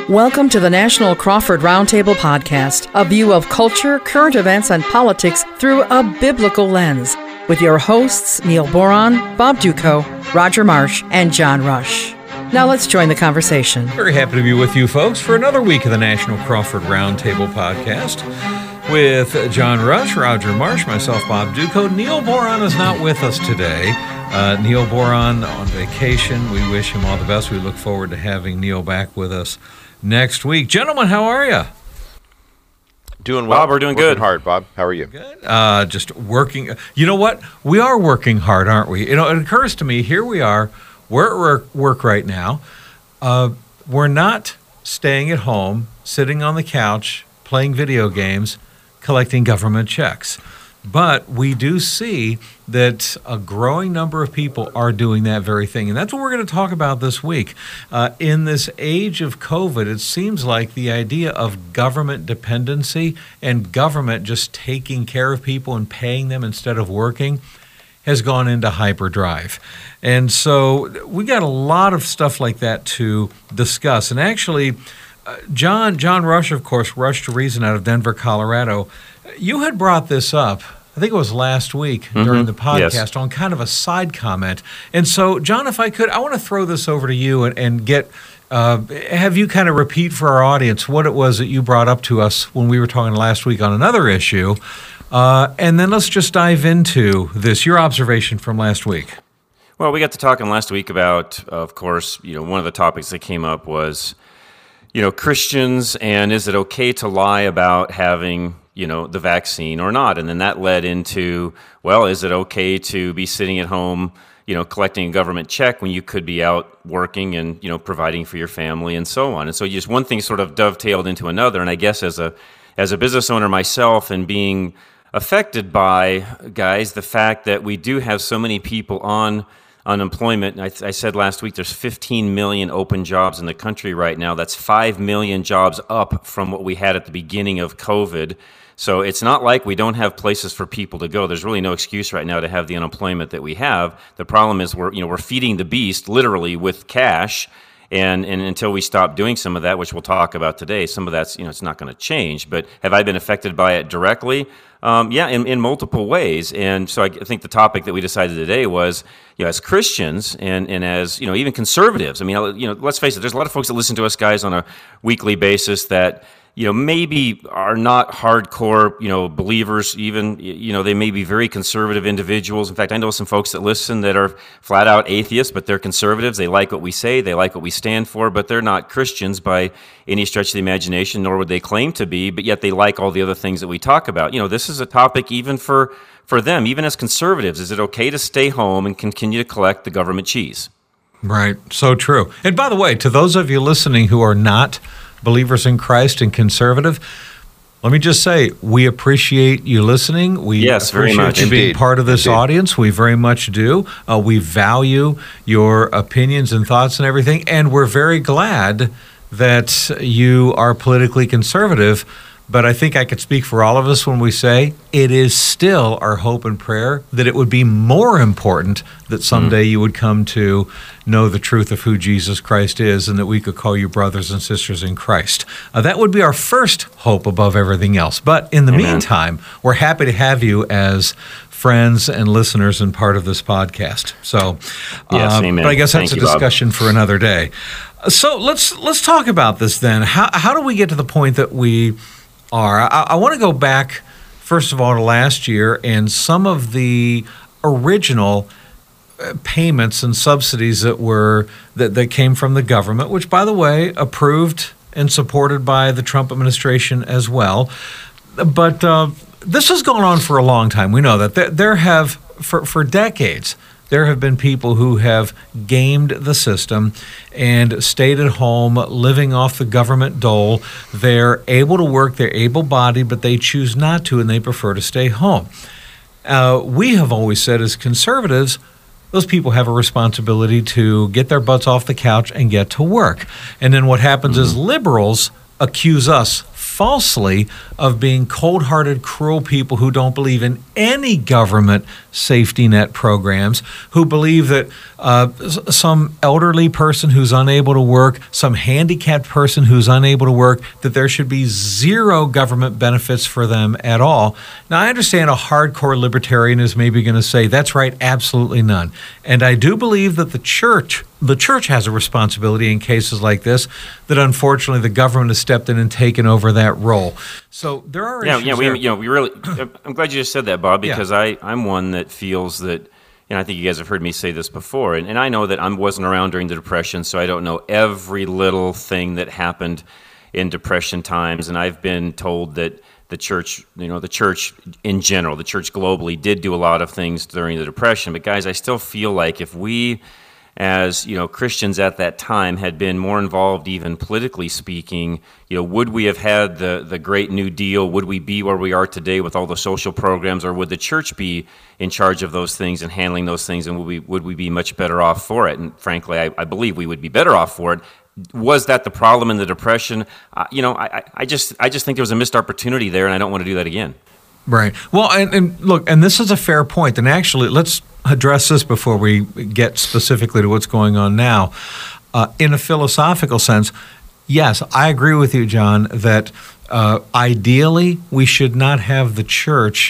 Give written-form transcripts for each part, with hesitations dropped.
Welcome to the National Crawford Roundtable Podcast, a view of culture, current events, and politics through a biblical lens, with your hosts Neil Boron, Bob Duco, Roger Marsh, and John Rush. Now let's join the conversation. Very happy to be with you folks for another week of the National Crawford Roundtable Podcast with John Rush, Roger Marsh, myself, Bob Duco. Neil Boron is not with us today. Neil Boron on vacation. We wish him all the best. We look forward to having Neil back with us next week. Gentlemen, how are you? Doing well. Bob, we're doing good. Hard, Bob. How are you? Good. Just working. You know what? We are working hard, aren't we? You know, it occurs to me, here we are. We're at work right now. We're not staying at home, sitting on the couch, playing video games, collecting government checks. But we do see that a growing number of people are doing that very thing. And that's what we're going to talk about this week. In this age of COVID, it seems like the idea of government dependency and government just taking care of people and paying them instead of working has gone into hyperdrive. And so we got a lot of stuff like that to discuss. And actually, John Rush, of course, Rush to Reason out of Denver, Colorado, you had brought this up, I think it was last week during the podcast, on kind of a side comment. And so, John, if I could, I want to throw this over to you and get have you kind of repeat for our audience what it was that you brought up to us when we were talking last week on another issue. And then let's just dive into this, your observation from last week. Well, we got to talking last week about, of course, one of the topics that came up was, Christians, and is it okay to lie about having, the vaccine or not? And then that led into, well, is it okay to be sitting at home, collecting a government check when you could be out working and, providing for your family and so on? And so just one thing sort of dovetailed into another. And I guess as a business owner myself and being affected by, guys, the fact that we do have so many people on unemployment. I said last week there's 15 million open jobs in the country right now. That's 5 million jobs up from what we had at the beginning of COVID. So it's not like we don't have places for people to go. There's really no excuse right now to have the unemployment that we have. The problem is we're feeding the beast literally with cash. And until we stop doing some of that, which we'll talk about today, some of that's, it's not going to change. But have I been affected by it directly? Yeah, in multiple ways. And so I think the topic that we decided today was, as Christians and as, even conservatives. I mean, let's face it, there's a lot of folks that listen to us, guys, on a weekly basis that, maybe are not hardcore, believers even, they may be very conservative individuals. In fact, I know some folks that listen that are flat out atheists, but they're conservatives. They like what we say, they like what we stand for, but they're not Christians by any stretch of the imagination, nor would they claim to be, but yet they like all the other things that we talk about. This is a topic even for them, even as conservatives. Is it okay to stay home and continue to collect the government cheese? Right, so true. And by the way, to those of you listening who are not believers in Christ and conservative, let me just say, we appreciate you listening. We appreciate you being part of this audience. We very much do. We value your opinions and thoughts and everything, and we're very glad that you are politically conservative. But I think I could speak for all of us when we say it is still our hope and prayer that it would be more important that someday you would come to know the truth of who Jesus Christ is and that we could call you brothers and sisters in Christ. That would be our first hope above everything else. But in the meantime, we're happy to have you as friends and listeners and part of this podcast. So, yes, amen. But I guess that's Thank a discussion for another day. So let's talk about this then. How do we get to the point that we are? I want to go back, first of all, to last year and some of the original payments and subsidies that came from the government, which, by the way, approved and supported by the Trump administration as well. But this has gone on for a long time. We know that there have, for decades, there have been people who have gamed the system and stayed at home living off the government dole. They're able to work, they're able-bodied, but they choose not to, and they prefer to stay home. We have always said as conservatives, those people have a responsibility to get their butts off the couch and get to work. And then what happens is liberals accuse us falsely of being cold-hearted, cruel people who don't believe in any government safety net programs, who believe that some elderly person who's unable to work, some handicapped person who's unable to work, that there should be zero government benefits for them at all. Now, I understand a hardcore libertarian is maybe going to say, that's right, absolutely none. And I do believe that the church has a responsibility in cases like this, that unfortunately the government has stepped in and taken over that role. So there are issues there. We really. I'm glad you just said that, Bob, because I'm one that feels that, and I think you guys have heard me say this before, and I know that I wasn't around during the Depression, so I don't know every little thing that happened in Depression times, and I've been told that the church in general, the church globally, did do a lot of things during the Depression. But guys, I still feel like if we, as Christians at that time, had been more involved, even politically speaking, would we have had the Great New Deal? Would we be where we are today with all the social programs, or would the church be in charge of those things and handling those things? And would we be much better off for it? And frankly, I believe we would be better off for it. Was that the problem in the Depression? I just think there was a missed opportunity there, and I don't want to do that again. Right. Well, and look, and this is a fair point. And actually, let's address this before we get specifically to what's going on now. In a philosophical sense, yes, I agree with you, John, that ideally we should not have the church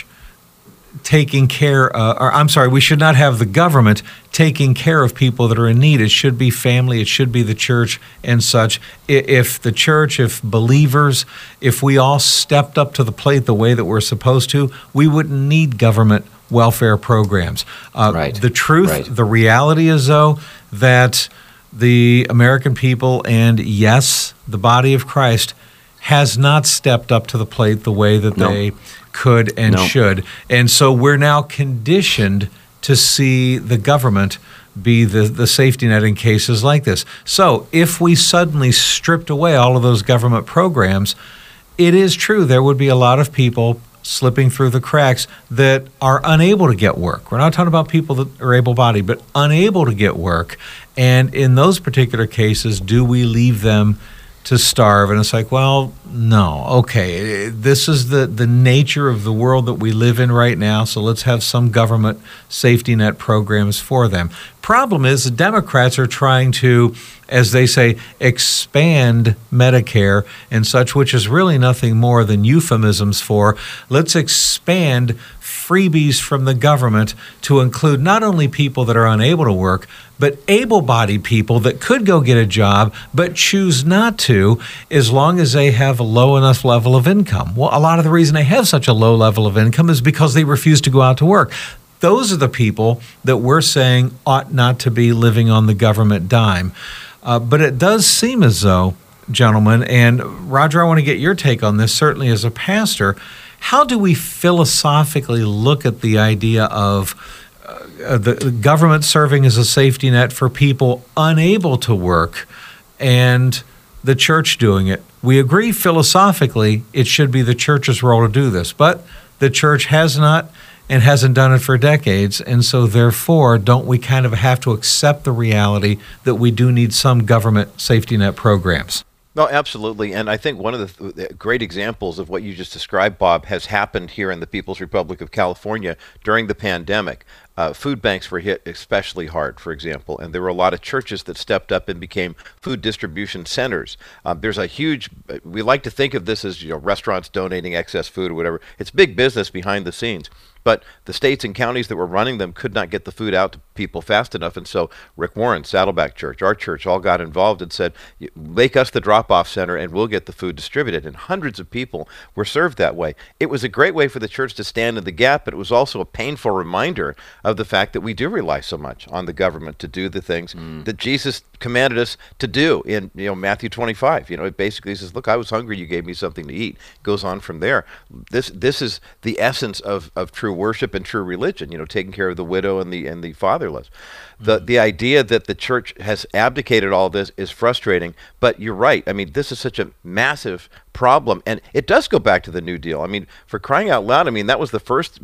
taking care, we should not have the government taking care of people that are in need. It should be family, it should be the church and such. If the church, if believers, if we all stepped up to the plate the way that we're supposed to, we wouldn't need government welfare programs. The truth, the reality is, though, that the American people, and yes, the body of Christ, has not stepped up to the plate the way that they could and should. And so we're now conditioned to see the government be the safety net in cases like this. So if we suddenly stripped away all of those government programs, it is true there would be a lot of people slipping through the cracks that are unable to get work. We're not talking about people that are able-bodied, but unable to get work. And in those particular cases, do we leave them to starve? And it's like, well, no. Okay, this is the nature of the world that we live in right now, so let's have some government safety net programs for them. Problem is, the Democrats are trying to, as they say, expand Medicare and such, which is really nothing more than euphemisms for, let's expand freebies from the government to include not only people that are unable to work, but able-bodied people that could go get a job but choose not to, as long as they have a low enough level of income. Well, a lot of the reason they have such a low level of income is because they refuse to go out to work. Those are the people that we're saying ought not to be living on the government dime. But it does seem as though, gentlemen, and Roger, I want to get your take on this, certainly as a pastor, how do we philosophically look at the idea of the government serving as a safety net for people unable to work and the church doing it? We agree philosophically it should be the church's role to do this, but the church has not and hasn't done it for decades, and so therefore don't we kind of have to accept the reality that we do need some government safety net programs? No, absolutely. And I think one of the great examples of what you just described, Bob, has happened here in the People's Republic of California during the pandemic. Food banks were hit especially hard, for example, and there were a lot of churches that stepped up and became food distribution centers. There's a huge, we like to think of this as restaurants donating excess food or whatever. It's big business behind the scenes. But the states and counties that were running them could not get the food out to people fast enough. And so Rick Warren, Saddleback Church, our church, all got involved and said, make us the drop-off center and we'll get the food distributed. And hundreds of people were served that way. It was a great way for the church to stand in the gap, but it was also a painful reminder of the fact that we do rely so much on the government to do the things that Jesus commanded us to do in Matthew 25. It basically says, look, I was hungry, you gave me something to eat. Goes on from there. This is the essence of true worship and true religion, taking care of the widow and the fatherless. The idea that the church has abdicated all this is frustrating, but you're right. I mean, this is such a massive problem, and it does go back to the New Deal. I mean, for crying out loud, that was the first,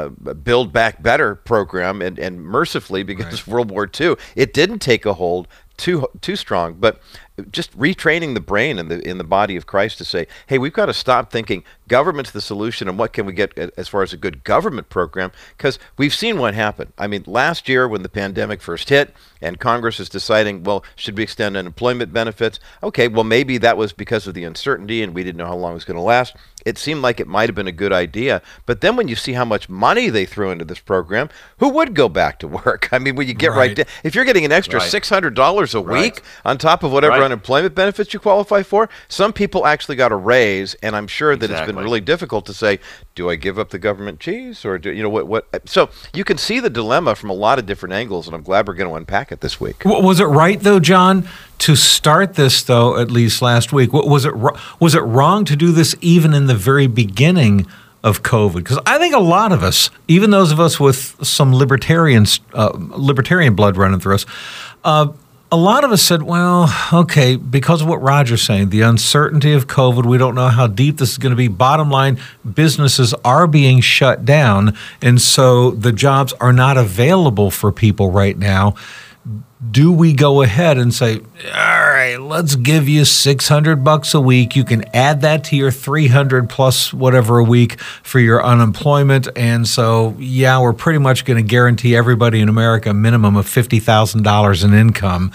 Build Back Better program, and mercifully, because of World War II, it didn't take a hold too strong, but just retraining the brain in the body of Christ to say, hey, we've got to stop thinking government's the solution and what can we get as far as a good government program, because we've seen what happened. I mean, last year when the pandemic first hit and Congress is deciding, well, should we extend unemployment benefits? Okay, well, maybe that was because of the uncertainty and we didn't know how long it was going to last. It seemed like it might have been a good idea. But then when you see how much money they threw into this program, who would go back to work? I mean, when you get right down, if you're getting an extra $600 a week on top of whatever unemployment benefits you qualify for, some people actually got a raise, and I'm sure that it's been really difficult to say, do I give up the government cheese or do you know what? So you can see the dilemma from a lot of different angles, and I'm glad we're going to unpack it this week. Was it right though, John, to start this though? At least last week, was it wrong to do this even in the very beginning of COVID? Because I think a lot of us, even those of us with some libertarian blood running through us, a lot of us said, well, okay, because of what Roger's saying, the uncertainty of COVID, we don't know how deep this is going to be. Bottom line, businesses are being shut down, and so the jobs are not available for people right now. Do we go ahead and say, all right, let's give you $600 a week. You can add that to your $300 plus whatever a week for your unemployment. And so, yeah, we're pretty much going to guarantee everybody in America a minimum of $50,000 in income.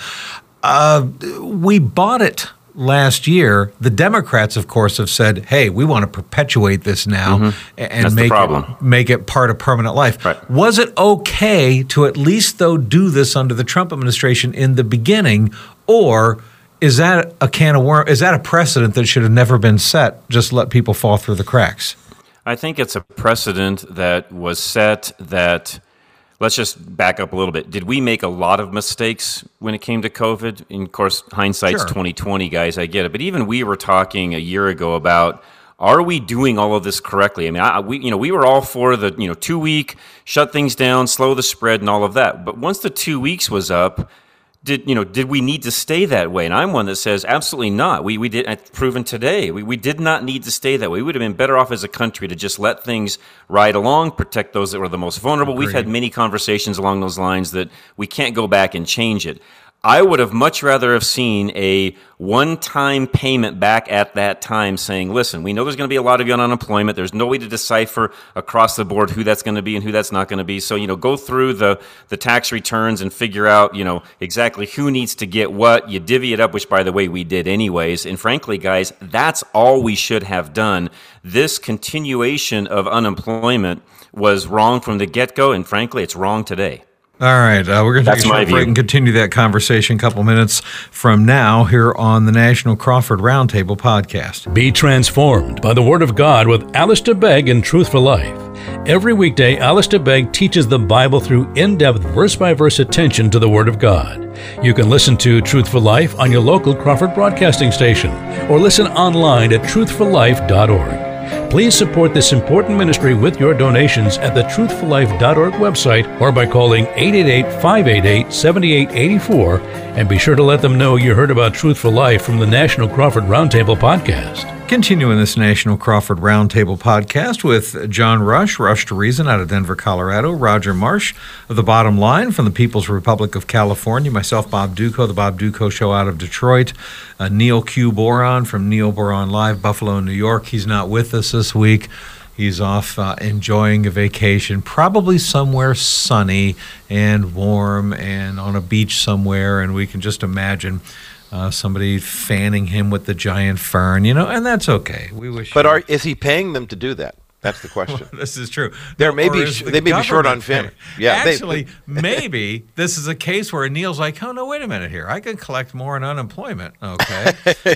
We bought it last year. The Democrats, of course, have said, hey, we want to perpetuate this now and make it part of permanent life. Right. Was it okay to at least, though, do this under the Trump administration in the beginning, or is that a can of worms? Is that a precedent that should have never been set? Just let people fall through the cracks. I think it's a precedent that was set that... Let's just back up a little bit. Did we make a lot of mistakes when it came to COVID? And of course, hindsight's 2020, guys. I get it. But even we were talking a year ago about, are we doing all of this correctly? I mean, we were all for the 2 week, shut things down, slow the spread, and all of that. But once the 2 weeks was up, did we need to stay that way? And I'm one that says absolutely not. We did. I've proven today we did not need to stay that way. We would have been better off as a country to just let things ride along, protect those that were the most vulnerable. Agreed. We've had many conversations along those lines that we can't go back and change it. I would have much rather have seen a one-time payment back at that time saying, listen, we know there's going to be a lot of you on unemployment. There's no way to decipher across the board who that's going to be and who that's not going to be. So, go through the tax returns and figure out, exactly who needs to get what. You divvy it up, which, by the way, we did anyways. And frankly, guys, that's all we should have done. This continuation of unemployment was wrong from the get-go, and frankly, it's wrong today. All right, we're going to take a short break and continue that conversation a couple minutes from now here on the National Crawford Roundtable podcast. Be transformed by the Word of God with Alistair Begg in Truth for Life. Every weekday, Alistair Begg teaches the Bible through in-depth, verse-by-verse attention to the Word of God. You can listen to Truth for Life on your local Crawford broadcasting station or listen online at truthforlife.org. Please support this important ministry with your donations at the truthforlife.org website or by calling 888-588-7884, and be sure to let them know you heard about Truth for Life from the National Crawford Roundtable podcast. Continuing this National Crawford Roundtable podcast with John Rush to Reason out of Denver, Colorado, Roger Marsh of The Bottom Line from the People's Republic of California, myself, Bob Duco, The Bob Duco Show out of Detroit, Neil Q. Boron from Neil Boron Live, Buffalo, New York. He's not with us this week. He's off enjoying a vacation, probably somewhere sunny and warm and on a beach somewhere, and we can just imagine somebody fanning him with the giant fern, and that's okay. We wish. But is he paying them to do that? That's the question. Well, this is true. They may be short on fan. Yeah, actually, maybe this is a case where Neil's like, oh no, wait a minute here. I could collect more in unemployment. Okay.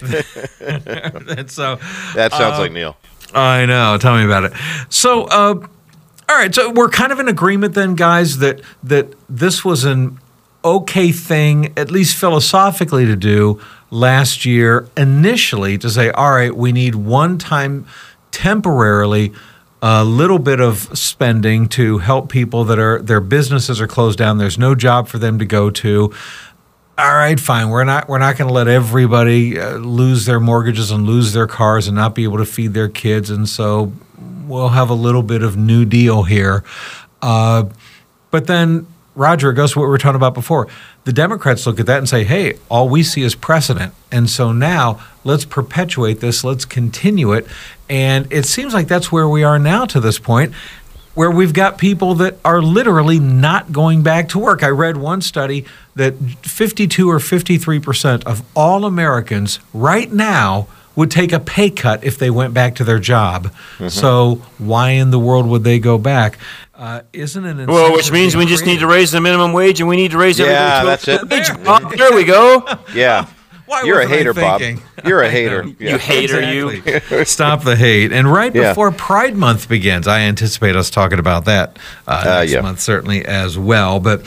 And so that sounds like Neil. I know. Tell me about it. So, all right. So we're kind of in agreement then, guys, that this was an okay thing, at least philosophically, to do last year initially, to say, all right, we need one time temporarily a little bit of spending to help people that their businesses are closed down. There's no job for them to go to. All right, fine. We're not going to let everybody lose their mortgages and lose their cars and not be able to feed their kids. And so we'll have a little bit of New Deal here. But then Roger, it goes to what we were talking about before. The Democrats look at that and say, hey, all we see is precedent. And so now let's perpetuate this. Let's continue it. And it seems like that's where we are now to this point, where we've got people that are literally not going back to work. I read one study that 52 or 53% of all Americans right now would take a pay cut if they went back to their job. Mm-hmm. So why in the world would they go back? Isn't it? Well, which means we just need to raise the minimum wage, and we need to raise everything to that's it. There we go. Yeah. You're a hater, Bob. You're a hater. You hater, exactly. You. Stop the hate. And right before Pride Month begins, I anticipate us talking about that next month certainly as well. But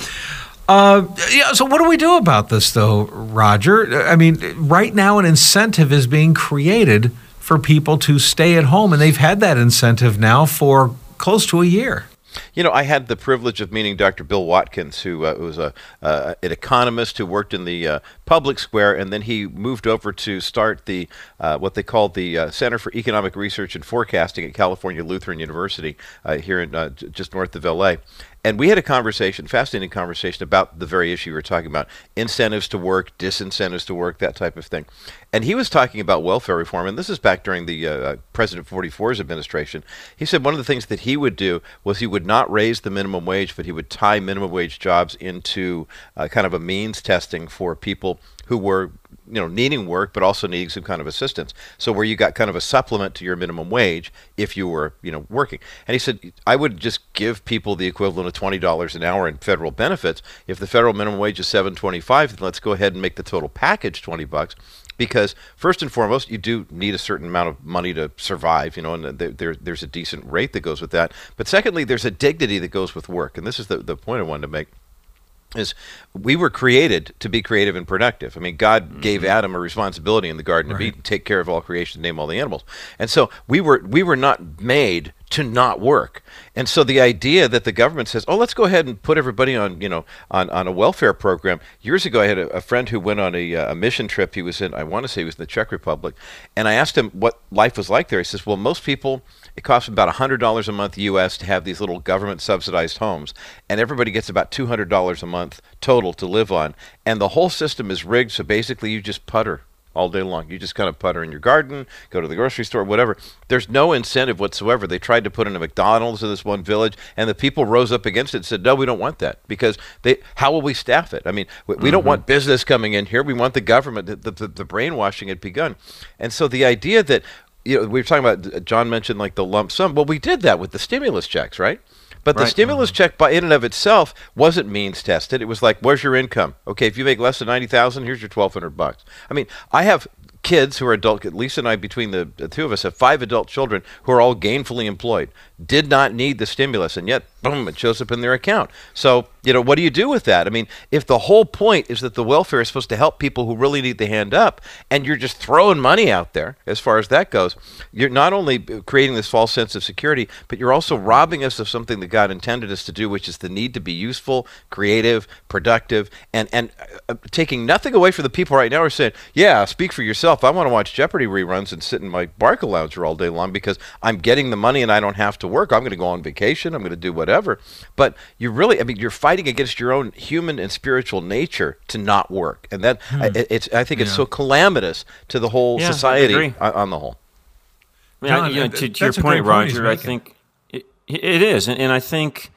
so what do we do about this, though, Roger? I mean, right now an incentive is being created for people to stay at home, and they've had that incentive now for close to a year. You know, I had the privilege of meeting Dr. Bill Watkins, who was an economist who worked in the public square, and then he moved over to start the what they called the Center for Economic Research and Forecasting at California Lutheran University here in just north of L.A. And we had a conversation, fascinating conversation, about the very issue you were talking about, incentives to work, disincentives to work, that type of thing. And he was talking about welfare reform, and this is back during the President 44's administration. He said one of the things that he would do was he would not raise the minimum wage, but he would tie minimum wage jobs into kind of a means testing for people who were needing work, but also needing some kind of assistance. So where you got kind of a supplement to your minimum wage if you were, working. And he said, I would just give people the equivalent of $20 an hour in federal benefits. If the federal minimum wage is $7.25, then let's go ahead and make the total package $20. Because first and foremost, you do need a certain amount of money to survive, and there's a decent rate that goes with that. But secondly, there's a dignity that goes with work. And this is the point I wanted to make. Is we were created to be creative and productive. I mean, God gave Adam a responsibility in the Garden of Eden, take care of all creation, name all the animals. And so we were not made to not work. And so the idea that the government says, let's go ahead and put everybody on, on a welfare program. Years ago, I had a friend who went on a mission trip. He was I want to say he was in the Czech Republic. And I asked him what life was like there. He says, well, most people, it costs about $100 a month U.S. to have these little government-subsidized homes, and everybody gets about $200 a month total to live on. And the whole system is rigged, so basically you just putter all day long. You just kind of putter in your garden, go to the grocery store, whatever. There's no incentive whatsoever. They tried to put in a McDonald's in this one village, and the people rose up against it and said, no, we don't want that, because how will we staff it? I mean, we don't want business coming in here. We want the government. The brainwashing had begun. And so the idea that, we were talking about, John mentioned like the lump sum. Well, we did that with the stimulus checks, right? But the stimulus check by in and of itself wasn't means tested. It was like, where's your income? Okay, if you make less than $90,000, here's your $1,200. I mean, I have kids who are adult. Lisa and I, between the two of us, have 5 adult children who are all gainfully employed, did not need the stimulus, and yet, boom, it shows up in their account. So, what do you do with that? I mean, if the whole point is that the welfare is supposed to help people who really need the hand up, and you're just throwing money out there, as far as that goes, you're not only creating this false sense of security, but you're also robbing us of something that God intended us to do, which is the need to be useful, creative, productive, and taking nothing away from the people right now who are saying, yeah, speak for yourself. I want to watch Jeopardy reruns and sit in my Barca lounger all day long because I'm getting the money and I don't have to work. I'm going to go on vacation. I'm going to do whatever. But you're fighting against your own human and spiritual nature to not work. And that I think it's so calamitous to the whole society on the whole. Yeah, John, to your point, Roger, I think it is. And I think,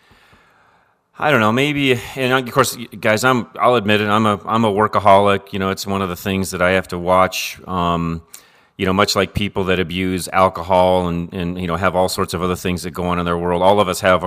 I don't know, maybe, and of course, guys, I'll admit it, I'm a workaholic. It's one of the things that I have to watch. Much like people that abuse alcohol and have all sorts of other things that go on in their world. All of us have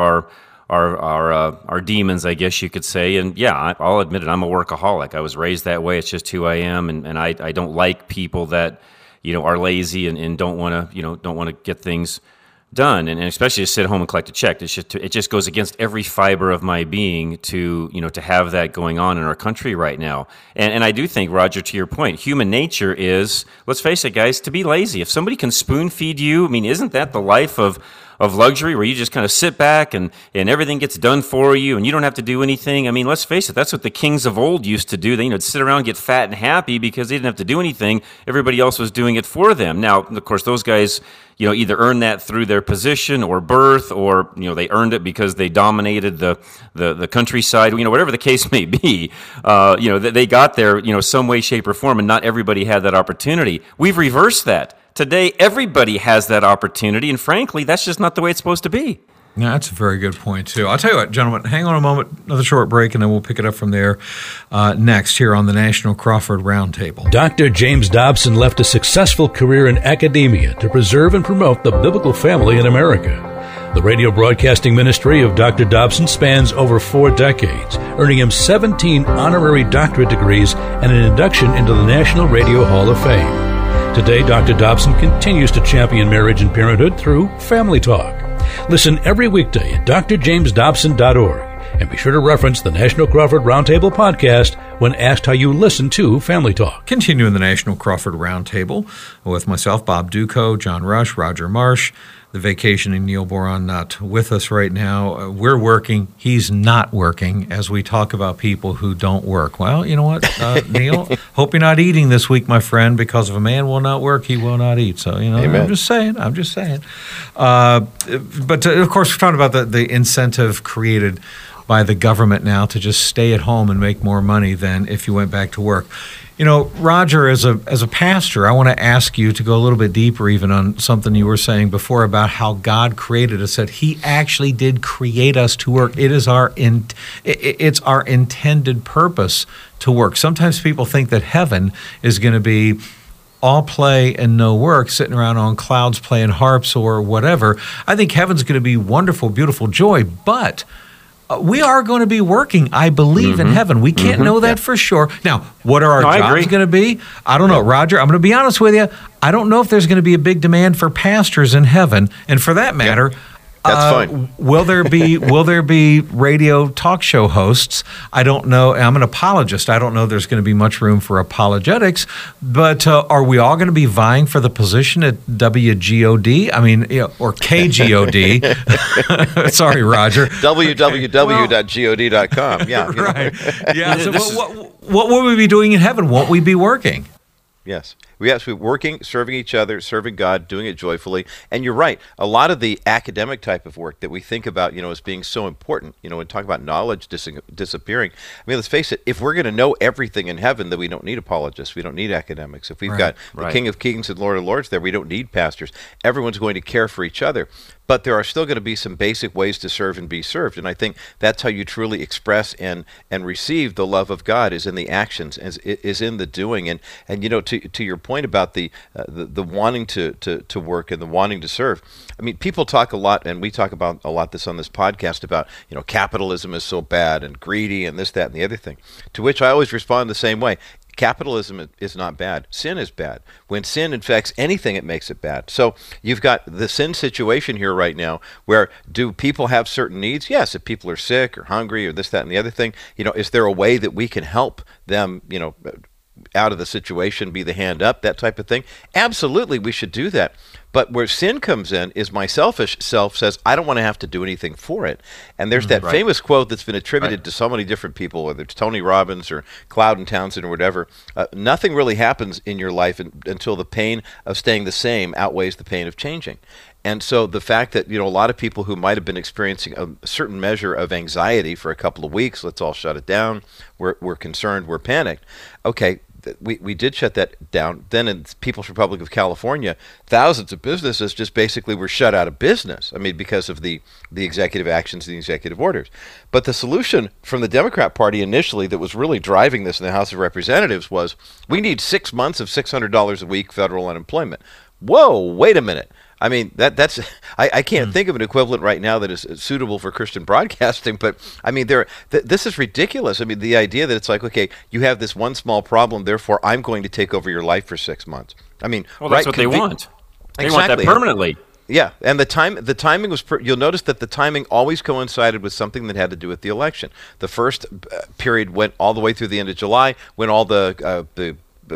our demons, I guess you could say. And yeah, I'll admit it, I'm a workaholic. I was raised that way. It's just who I am, and I don't like people that are lazy and don't want to get things done, and especially to sit home and collect a check. It just goes against every fiber of my being to have that going on in our country right now. And I do think, Roger, to your point, human nature is, let's face it, guys, to be lazy. If somebody can spoon feed you, I mean, isn't that the life of of luxury where you just kind of sit back and everything gets done for you and you don't have to do anything. I mean, let's face it, that's what the kings of old used to do. They, sit around, get fat and happy because they didn't have to do anything. Everybody else was doing it for them. Now, of course, those guys, either earned that through their position or birth, or, they earned it because they dominated the countryside, whatever the case may be. They got there, some way, shape, or form, and not everybody had that opportunity. We've reversed that. Today, everybody has that opportunity, and frankly, that's just not the way it's supposed to be. Yeah, that's a very good point, too. I'll tell you what, gentlemen, hang on a moment, another short break, and then we'll pick it up from there next here on the National Crawford Roundtable. Dr. James Dobson left a successful career in academia to preserve and promote the biblical family in America. The radio broadcasting ministry of Dr. Dobson spans over 4 decades, earning him 17 honorary doctorate degrees and an induction into the National Radio Hall of Fame. Today, Dr. Dobson continues to champion marriage and parenthood through Family Talk. Listen every weekday at drjamesdobson.org and be sure to reference the National Crawford Roundtable podcast when asked how you listen to Family Talk. Continuing the National Crawford Roundtable with myself, Bob Duco, John Rush, Roger Marsh. The vacationing Neil Boron not with us right now. We're working. He's not working as we talk about people who don't work. Well, you know what, Neil? Hope you're not eating this week, my friend, because if a man will not work, he will not eat. So, Amen. I'm just saying. But, of course, we're talking about the incentive created by the government now to just stay at home and make more money than if you went back to work. Roger, as a pastor, I want to ask you to go a little bit deeper even on something you were saying before about how God created us, that he actually did create us to work. It's our intended purpose to work. Sometimes people think that heaven is going to be all play and no work, sitting around on clouds playing harps or whatever. I think heaven's going to be wonderful, beautiful joy, but we are going to be working, I believe, in heaven. We can't know that for sure. Now, what are our jobs going to be? I don't know, Roger. I'm going to be honest with you. I don't know if there's going to be a big demand for pastors in heaven. And for that matter, that's fine. Will there be radio talk show hosts? I don't know. I'm an apologist. I don't know there's going to be much room for apologetics. But are we all going to be vying for the position at WGOD? I mean, or KGOD? Sorry, Roger. www.god.com. Yeah. Right. Yeah. So what will we be doing in heaven? Won't we be working? Yes. We have to be working, serving each other, serving God, doing it joyfully. And you're right. A lot of the academic type of work that we think about, as being so important, when we talk about knowledge disappearing. I mean, let's face it, if we're going to know everything in heaven, then we don't need apologists. We don't need academics. If we've got the King of Kings and Lord of Lords there, we don't need pastors. Everyone's going to care for each other. But there are still going to be some basic ways to serve and be served. And I think that's how you truly express and receive the love of God, is in the actions, is in the doing. And to your point about the wanting to work and the wanting to serve. I mean, people talk a lot, and we talk about a lot this on this podcast about, capitalism is so bad and greedy and this, that, and the other thing. To which I always respond the same way. Capitalism is not bad. Sin is bad. When sin infects anything, it makes it bad. So you've got the sin situation here right now, where do people have certain needs? Yes, if people are sick or hungry or this, that, and the other thing, is there a way that we can help them, out of the situation, be the hand up, that type of thing? Absolutely, we should do that. But where sin comes in is my selfish self says, I don't want to have to do anything for it. And there's that famous quote that's been attributed to so many different people, whether it's Tony Robbins or Cloud and Townsend or whatever. Nothing really happens in your life until the pain of staying the same outweighs the pain of changing. And so the fact that, a lot of people who might have been experiencing a certain measure of anxiety for a couple of weeks, let's all shut it down, we're concerned, we're panicked. Okay, we did shut that down. Then in People's Republic of California, thousands of businesses just basically were shut out of business. I mean, because of the executive actions and the executive orders. But the solution from the Democrat Party initially that was really driving this in the House of Representatives was, we need 6 months of $600 a week federal unemployment. Whoa, wait a minute. I mean, that's I can't think of an equivalent right now that is suitable for Christian broadcasting, but I mean, this is ridiculous. I mean, the idea that it's like, okay, you have this one small problem, therefore I'm going to take over your life for 6 months. I mean, well, that's what they want. They want that permanently. Yeah, and the timing was. You'll notice that the timing always coincided with something that had to do with the election. The first period went all the way through the end of July, when all the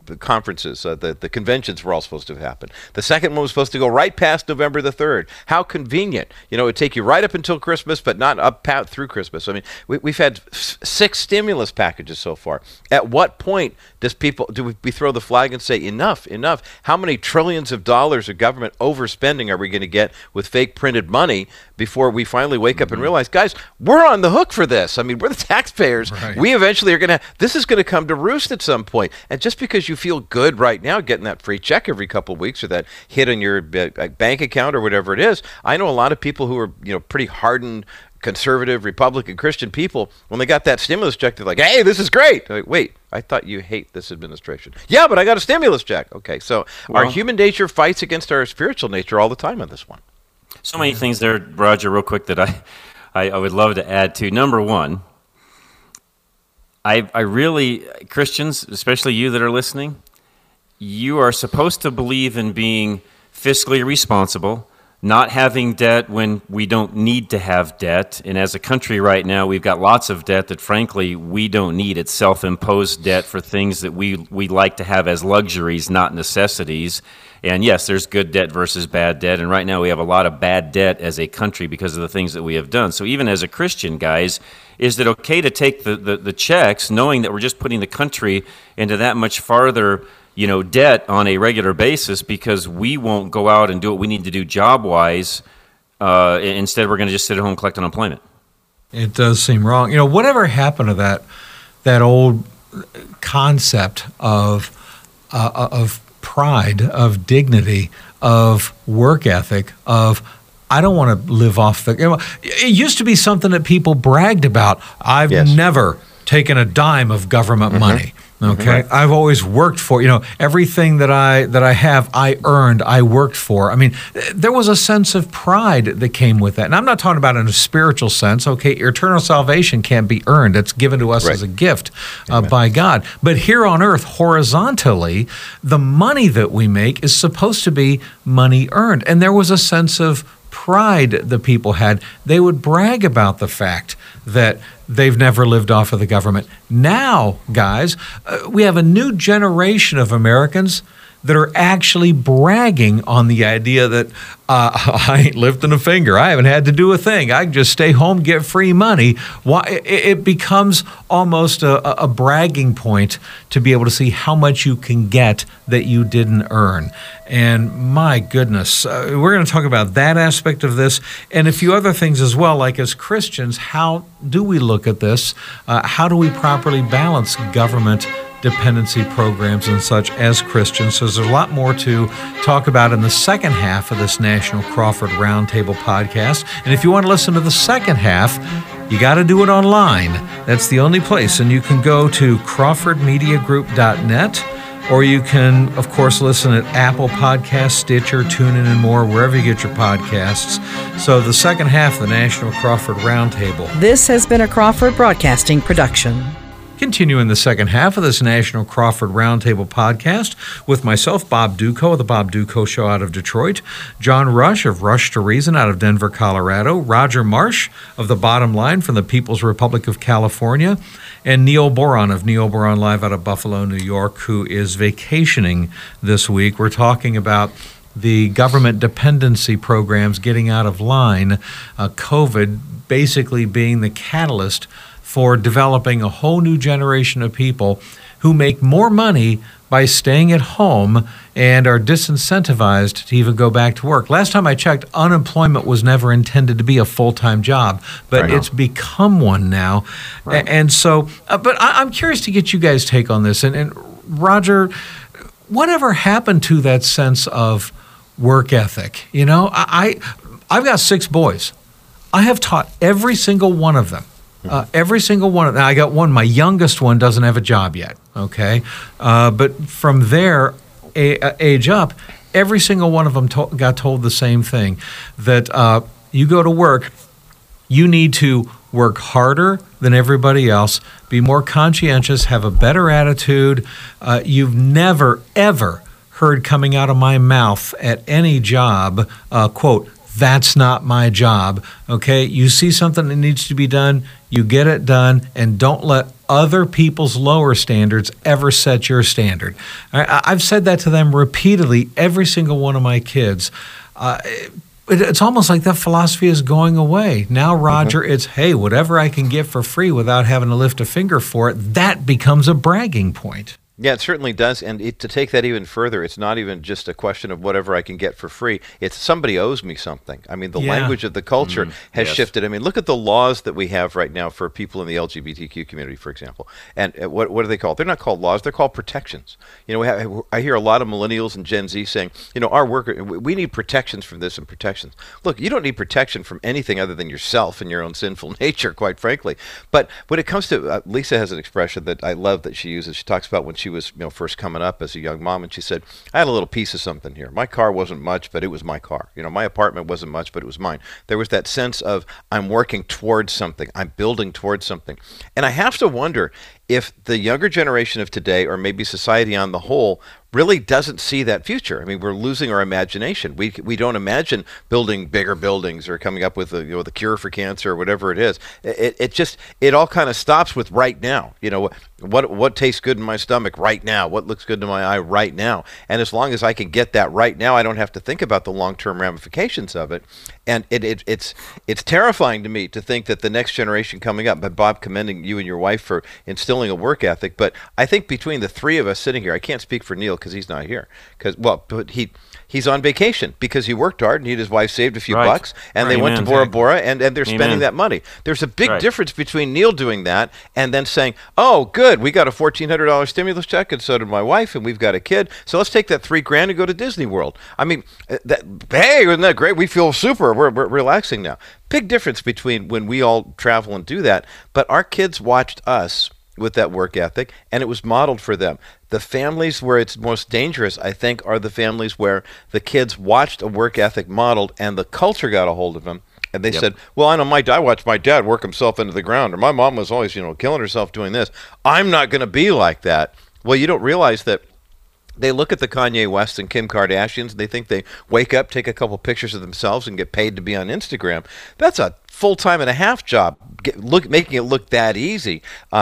conferences, the conventions were all supposed to have happened. The second one was supposed to go right past November the 3rd. How convenient. It would take you right up until Christmas, but not up through Christmas. I mean, we've had 6 stimulus packages so far. At what point do we throw the flag and say, enough? How many trillions of dollars of government overspending are we going to get with fake printed money before we finally wake up and realize, guys, we're on the hook for this? I mean, we're the taxpayers. Right. We eventually are going to, this is going to come to roost at some point. And just because you feel good right now getting that free check every couple of weeks or that hit on your bank account or whatever it is, I know a lot of people who are pretty hardened conservative Republican Christian people, when they got that stimulus check, they're like, hey, this is great. Like, wait, I thought you hate this administration. Yeah, but I got a stimulus check. Okay, so our human nature fights against our spiritual nature all the time on this one. So many things there, Roger, real quick, that I would love to add to. Number one, I really, Christians, especially you that are listening, you are supposed to believe in being fiscally responsible, not having debt when we don't need to have debt. And as a country right now, we've got lots of debt that, frankly, we don't need. It's self-imposed debt for things that we like to have as luxuries, not necessities. And yes, there's good debt versus bad debt. And right now we have a lot of bad debt as a country because of the things that we have done. So even as a Christian, guys, is it okay to take the checks knowing that we're just putting the country into that much farther debt on a regular basis because we won't go out and do what we need to do job-wise. Instead, we're going to just sit at home and collect unemployment. It does seem wrong. Whatever happened to that old concept of pride, of dignity, of work ethic, of I don't want to live off the. It used to be something that people bragged about. I've never taken a dime of government money. Okay, right. I've always worked for, everything that I have, I earned, I worked for. I mean, there was a sense of pride that came with that. And I'm not talking about in a spiritual sense. Okay, your eternal salvation can't be earned. It's given to us as a gift by God. But here on earth, horizontally, the money that we make is supposed to be money earned. And there was a sense of pride the people had. They would brag about the fact that they've never lived off of the government. Now, guys, we have a new generation of Americans that are actually bragging on the idea that I ain't lifting a finger. I haven't had to do a thing. I can just stay home, get free money. Why? It becomes almost a bragging point to be able to see how much you can get that you didn't earn. And my goodness, we're going to talk about that aspect of this and a few other things as well, like as Christians, how do we look at this? How do we properly balance government dependency programs and such as Christians? So there's a lot more to talk about in the second half of this National Crawford Roundtable podcast. And if you want to listen to the second half, you got to do it online. That's the only place. And you can go to crawfordmediagroup.net, or you can, of course, listen at Apple Podcasts, Stitcher, TuneIn, and more, wherever you get your podcasts. So the second half of the National Crawford Roundtable. This has been a Crawford Broadcasting production. Continuing the second half of this National Crawford Roundtable podcast with myself, Bob Dutko of The Bob Dutko Show out of Detroit, John Rush of Rush to Reason out of Denver, Colorado, Roger Marsh of The Bottom Line from the People's Republic of California, and Neil Boron of Neil Boron Live out of Buffalo, New York, who is vacationing this week. We're talking about the government dependency programs getting out of line, COVID basically being the catalyst for developing a whole new generation of people who make more money by staying at home and are disincentivized to even go back to work. Last time I checked, unemployment was never intended to be a full-time job, but it's become one now. Right. And so, but I'm curious to get you guys' take on this. And Roger, whatever happened to that sense of work ethic? I've got 6 boys. I have taught every single one of them. Every single one of them. I got one. My youngest one doesn't have a job yet. Okay, but from their age up, every single one of them got told the same thing: that you go to work, you need to work harder than everybody else, be more conscientious, have a better attitude. You've never ever heard coming out of my mouth at any job, quote, "That's not my job." Okay, you see something that needs to be done, you get it done, and don't let other people's lower standards ever set your standard. I've said that to them repeatedly, every single one of my kids. It's almost like that philosophy is going away. Now, Roger, it's, hey, whatever I can get for free without having to lift a finger for it, that becomes a bragging point. Yeah, it certainly does. And to take that even further, it's not even just a question of whatever I can get for free. It's somebody owes me something. I mean, the language of the culture has shifted. I mean, look at the laws that we have right now for people in the LGBTQ community, for example. And what are they called? They're not called laws. They're called protections. You know, I hear a lot of millennials and Gen Z saying, you know, our worker, we need protections from this and protections. Look, you don't need protection from anything other than yourself and your own sinful nature, quite frankly. But when it comes to, Lisa has an expression that I love that she uses. She talks about when she was, you know, first coming up as a young mom, and she said, I had a little piece of something here. My car wasn't much, but it was my car. You know, my apartment wasn't much, but it was mine. There was that sense of I'm working towards something. I'm building towards something. And I have to wonder if the younger generation of today, or maybe society on the whole, really doesn't see that future. I mean, we're losing our imagination. We don't imagine building bigger buildings or coming up with the cure for cancer or whatever it is. It all kind of stops with right now. You know, what tastes good in my stomach right now? What looks good to my eye right now? And as long as I can get that right now, I don't have to think about the long-term ramifications of it. And it's terrifying to me to think that the next generation coming up, but Bob, commending you and your wife for instilling a work ethic, but I think between the three of us sitting here, I can't speak for Neil because he's not here, but he's on vacation because he worked hard and he and his wife saved a few bucks, and they went to Bora Bora, and they're spending that money. There's a big difference between Neil doing that and then saying, oh, good, we got a $1,400 stimulus check, and so did my wife, and we've got a kid, so let's take that $3,000 and go to Disney World. I mean, hey, isn't that great? We feel super. We're relaxing now. Big difference between when we all travel and do that, but our kids watched us with that work ethic, and it was modeled for them. The families where it's most dangerous, I think, are the families where the kids watched a work ethic modeled and the culture got a hold of them. And they said, well, I know I watched my dad work himself into the ground, or my mom was always, killing herself doing this. I'm not going to be like that. Well, you don't realize that they look at the Kanye West and Kim Kardashians, and they think they wake up, take a couple pictures of themselves, and get paid to be on Instagram. That's a full-time and a half job, making it look that easy.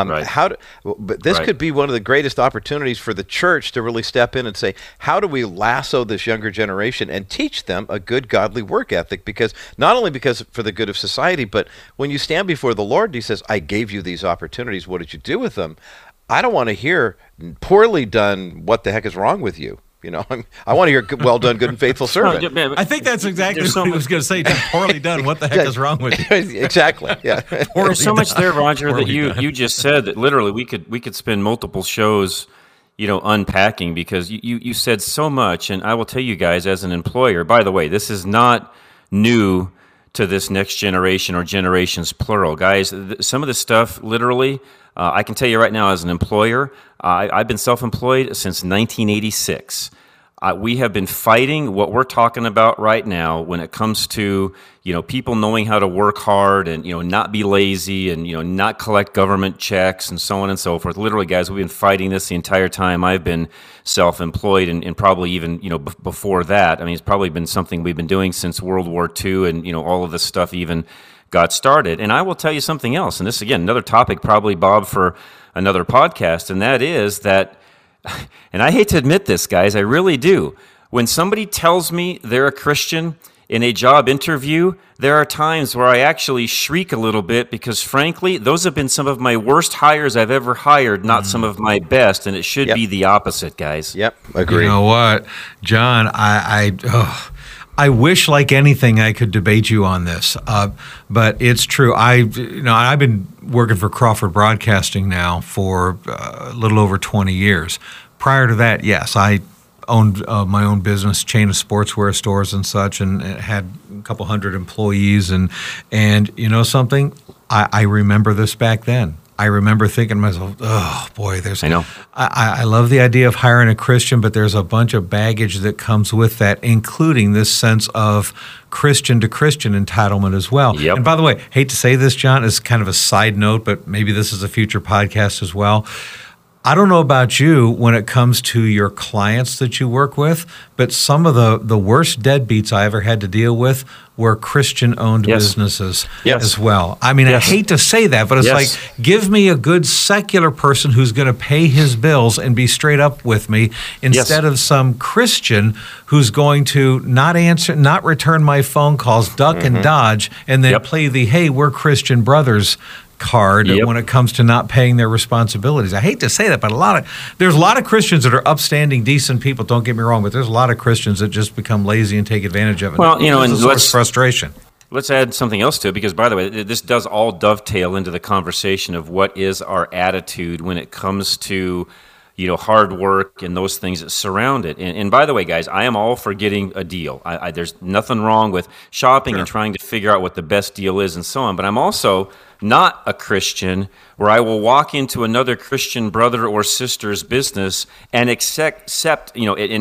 But this could be one of the greatest opportunities for the church to really step in and say, how do we lasso this younger generation and teach them a good, godly work ethic? Because not only because for the good of society, but when you stand before the Lord and he says, I gave you these opportunities, what did you do with them? I don't want to hear poorly done, what the heck is wrong with you? I want to hear well done, good and faithful servant. I think that's exactly what he was going to say. Poorly done, what the heck is wrong with you? Exactly. Yeah. There's so much there, Roger, that you just said that literally we could spend multiple shows, unpacking, because you said so much. And I will tell you guys, as an employer, by the way, this is not new to this next generation or generations plural, guys. Some of this stuff, literally, I can tell you right now, as an employer, I've been self-employed since 1986. We have been fighting what we're talking about right now when it comes to, people knowing how to work hard and, not be lazy and, not collect government checks and so on and so forth. Literally, guys, we've been fighting this the entire time I've been self-employed, and probably even, before that. I mean, it's probably been something we've been doing since World War II, and, all of this stuff even got started. And I will tell you something else, and this, again, another topic probably, Bob, for another podcast, and that is that, and I hate to admit this, guys, I really do. When somebody tells me they're a Christian in a job interview, there are times where I actually shriek a little bit because, frankly, those have been some of my worst hires I've ever hired, not some of my best, and it should be the opposite, guys. Yep, agree. You know what, John, I wish, like anything, I could debate you on this, but it's true. I've been working for Crawford Broadcasting now for a little over 20 years. Prior to that, yes, I owned my own business, chain of sportswear stores and such, and had a couple hundred employees. And you know something? I remember this back then. I remember thinking to myself, oh, boy, I know. I love the idea of hiring a Christian, but there's a bunch of baggage that comes with that, including this sense of Christian to Christian entitlement as well. Yep. And by the way, hate to say this, John, as kind of a side note, but maybe this is a future podcast as well. I don't know about you when it comes to your clients that you work with, but some of the worst deadbeats I ever had to deal with were Christian-owned businesses as well. I mean, I hate to say that, but it's like, give me a good secular person who's going to pay his bills and be straight up with me instead of some Christian who's going to not answer, not return my phone calls, duck and dodge, and then play the, hey, we're Christian brothers card when it comes to not paying their responsibilities. I hate to say that, but there's a lot of Christians that are upstanding, decent people, don't get me wrong, but there's a lot of Christians that just become lazy and take advantage of it. Well, and let's frustration. Let's add something else to it, because, by the way, this does all dovetail into the conversation of what is our attitude when it comes to hard work and those things that surround it. And by the way, guys, I am all for getting a deal. There's nothing wrong with shopping and trying to figure out what the best deal is and so on. But I'm also not a Christian where I will walk into another Christian brother or sister's business and accept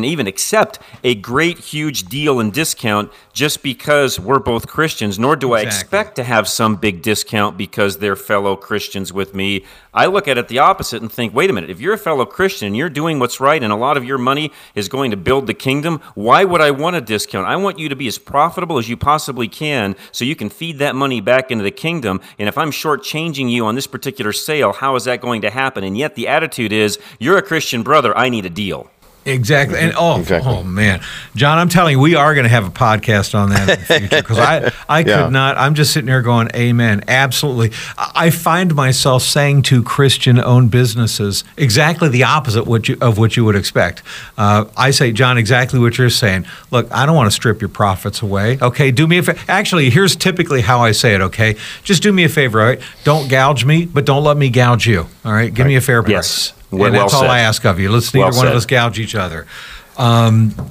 a great, huge deal and discount just because we're both Christians, nor do I expect to have some big discount because they're fellow Christians with me. I look at it the opposite and think, wait a minute, if you're a fellow Christian and you're doing what's right and a lot of your money is going to build the kingdom, why would I want a discount? I want you to be as profitable as you possibly can so you can feed that money back into the kingdom. And if I'm shortchanging you on this particular sale, how is that going to happen? And yet the attitude is, you're a Christian brother, I need a deal. Exactly. And oh man, John, I'm telling you, we are going to have a podcast on that in the future, because I could not. I'm just sitting here going, amen. Absolutely. I find myself saying to Christian-owned businesses exactly the opposite of what you would expect. I say, John, exactly what you're saying. Look, I don't want to strip your profits away. Okay, do me a favor. Actually, here's typically how I say it. Okay, just do me a favor. All right, don't gouge me, but don't let me gouge you. All right, give me a fair price. Yes. And that's all I ask of you. Let's neither one of us gouge each other. But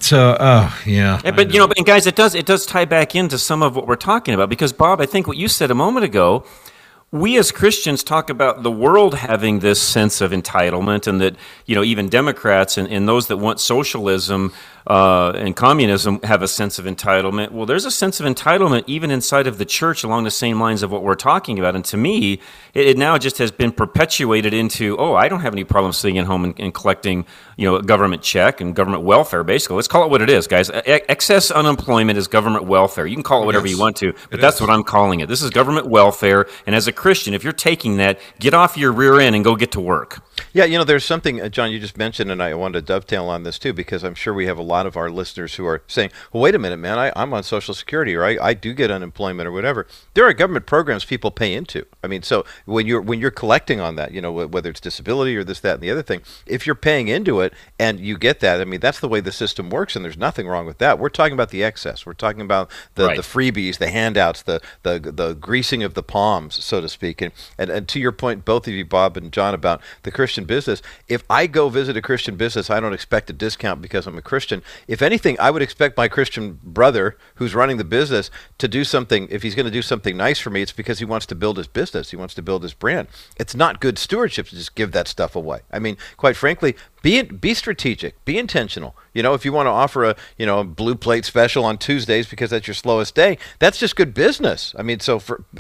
guys, it does tie back into some of what we're talking about, because Bob, I think what you said a moment ago, we as Christians talk about the world having this sense of entitlement, and that even Democrats and those that want socialism and communism have a sense of entitlement. Well, there's a sense of entitlement even inside of the church along the same lines of what we're talking about. And to me, it now just has been perpetuated into, I don't have any problem sitting at home and collecting, a government check and government welfare, basically. Let's call it what it is, guys. Excess unemployment is government welfare. You can call it whatever you want to, but that's what I'm calling it. This is government welfare. And as a Christian, if you're taking that, get off your rear end and go get to work. Yeah, there's something, John, you just mentioned, and I wanted to dovetail on this too, because I'm sure we have a lot of our listeners who are saying, well, wait a minute, man, I'm on Social Security, or I do get unemployment or whatever. There are government programs people pay into. I mean, so when you're collecting on that, whether it's disability or this, that, and the other thing, if you're paying into it and you get that, I mean, that's the way the system works, and there's nothing wrong with that. We're talking about the excess. We're talking about the freebies, the handouts, the greasing of the palms, so to speak. And to your point, both of you, Bob and John, about the Christian business, if I go visit a Christian business, I don't expect a discount because I'm a Christian. If anything, I would expect my Christian brother who's running the business to do something. If he's going to do something nice for me, it's because he wants to build his business. He wants to build his brand. It's not good stewardship to just give that stuff away. I mean, quite frankly, be strategic, be intentional. If you want to offer a blue plate special on Tuesdays because that's your slowest day, that's just good business. I mean, so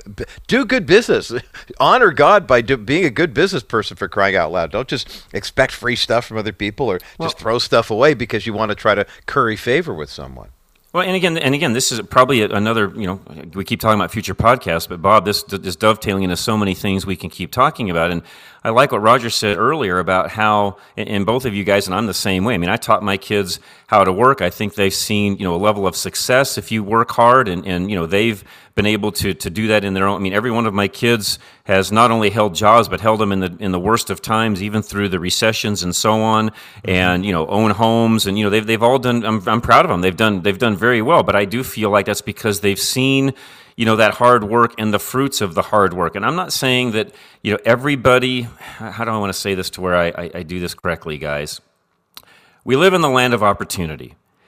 do good business. Honor God by being a good business person, for crying out loud. Don't just expect free stuff from other people, or just throw stuff away because you want to try to curry favor with someone. Well, and again, this is probably another, we keep talking about future podcasts, but Bob, this is dovetailing into so many things we can keep talking about. And I like what Roger said earlier about how, and both of you guys, and I'm the same way. I mean, I taught my kids how to work. I think they've seen, a level of success if you work hard, and they've been able to do that in their own. I mean, every one of my kids has not only held jobs, but held them in the worst of times, even through the recessions and so on, and, own homes, and, they've all done, I'm proud of them. They've done very well, but I do feel like that's because they've seen, that hard work and the fruits of the hard work. And I'm not saying that, everybody, how do I want to say this to where I do this correctly, guys? We live in the land of opportunity.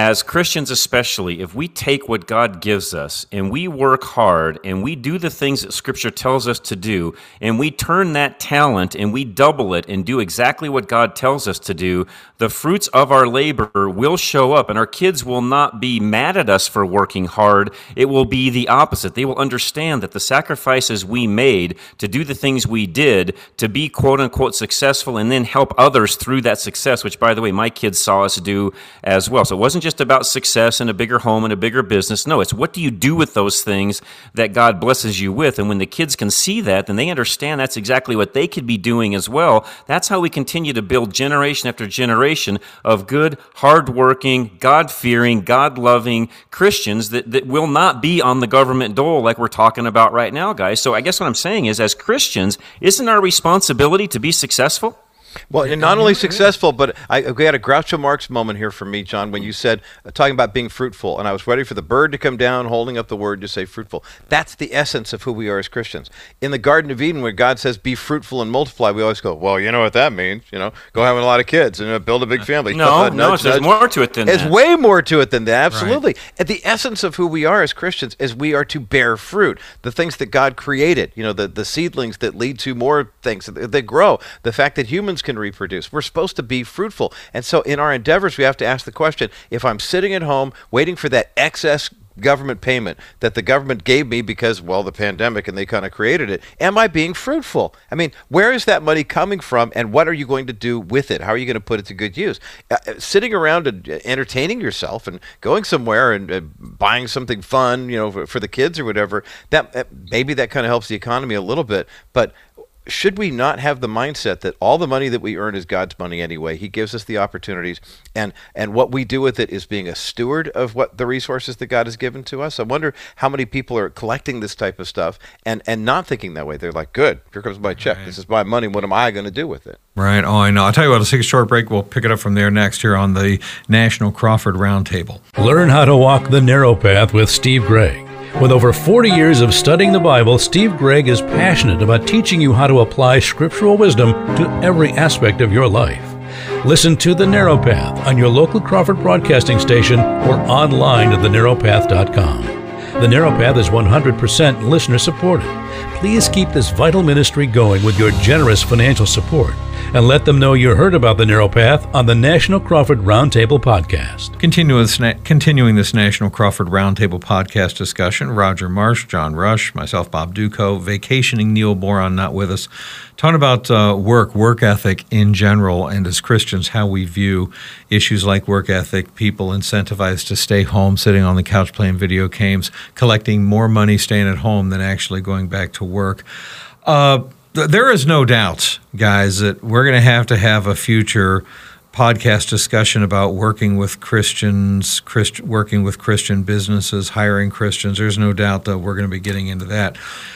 as Christians especially, if we take what God gives us and we work hard and we do the things that Scripture tells us to do, and we turn that talent and we double it and do exactly what God tells us to do, the fruits of our labor will show up, and our kids will not be mad at us for working hard. It will be the opposite. They will understand that the sacrifices we made to do the things we did to be quote-unquote successful and then help others through that success, which, by the way, my kids saw us do as well. So it wasn't just about success and a bigger home and a bigger business. No, it's what do you do with those things that God blesses you with? And when the kids can see that, then they understand that's exactly what they could be doing as well. That's how we continue to build generation after generation of good, hardworking, God-fearing, God-loving Christians that will not be on the government dole like we're talking about right now, guys. So I guess what I'm saying is, as Christians, isn't our responsibility to be successful? Well, and not only successful, but we had a Groucho Marx moment here for me, John, when you said, talking about being fruitful, and I was ready for the bird to come down, holding up the word to say fruitful. That's the essence of who we are as Christians. In the Garden of Eden, where God says, be fruitful and multiply, we always go, well, you know what that means, go having a lot of kids and build a big family. No, there's more to it than that. There's way more to it than that, absolutely. Right. And the essence of who we are as Christians is we are to bear fruit, the things that God created, the seedlings that lead to more things that grow, the fact that humans can reproduce. We're supposed to be fruitful. And so in our endeavors, we have to ask the question, if I'm sitting at home waiting for that excess government payment that the government gave me because, well, the pandemic and they kind of created it, am I being fruitful? I mean, where is that money coming from, and what are you going to do with it? How are you going to put it to good use? Sitting around and entertaining yourself and going somewhere and buying something fun, for the kids or whatever, that maybe that kind of helps the economy a little bit, but should we not have the mindset that all the money that we earn is God's money anyway? He gives us the opportunities, and what we do with it is being a steward of what the resources that God has given to us. I wonder how many people are collecting this type of stuff and not thinking that way. They're like, good, here comes my check. Right. This is my money. What am I going to do with it? Right. Oh, I know. I'll tell you what, let's take a short break. We'll pick it up from there next here on the National Crawford Roundtable. Learn how to walk the narrow path with Steve Gregg. With over 40 years of studying the Bible, Steve Gregg is passionate about teaching you how to apply scriptural wisdom to every aspect of your life. Listen to The Narrow Path on your local Crawford Broadcasting station or online at thenarrowpath.com. The Narrow Path is 100% listener supported. Please keep this vital ministry going with your generous financial support, and let them know you heard about The Narrow Path on the National Crawford Roundtable Podcast. Continuing this National Crawford Roundtable Podcast discussion, Roger Marsh, John Rush, myself, Bob Duco, vacationing Neil Boron not with us, talking about work ethic in general, and as Christians, how we view issues like work ethic, people incentivized to stay home, sitting on the couch playing video games, collecting more money staying at home than actually going back to work. There is no doubt, guys, that we're going to have a future podcast discussion about working with Christians, working with Christian businesses, hiring Christians. There's no doubt that we're going to be getting into that.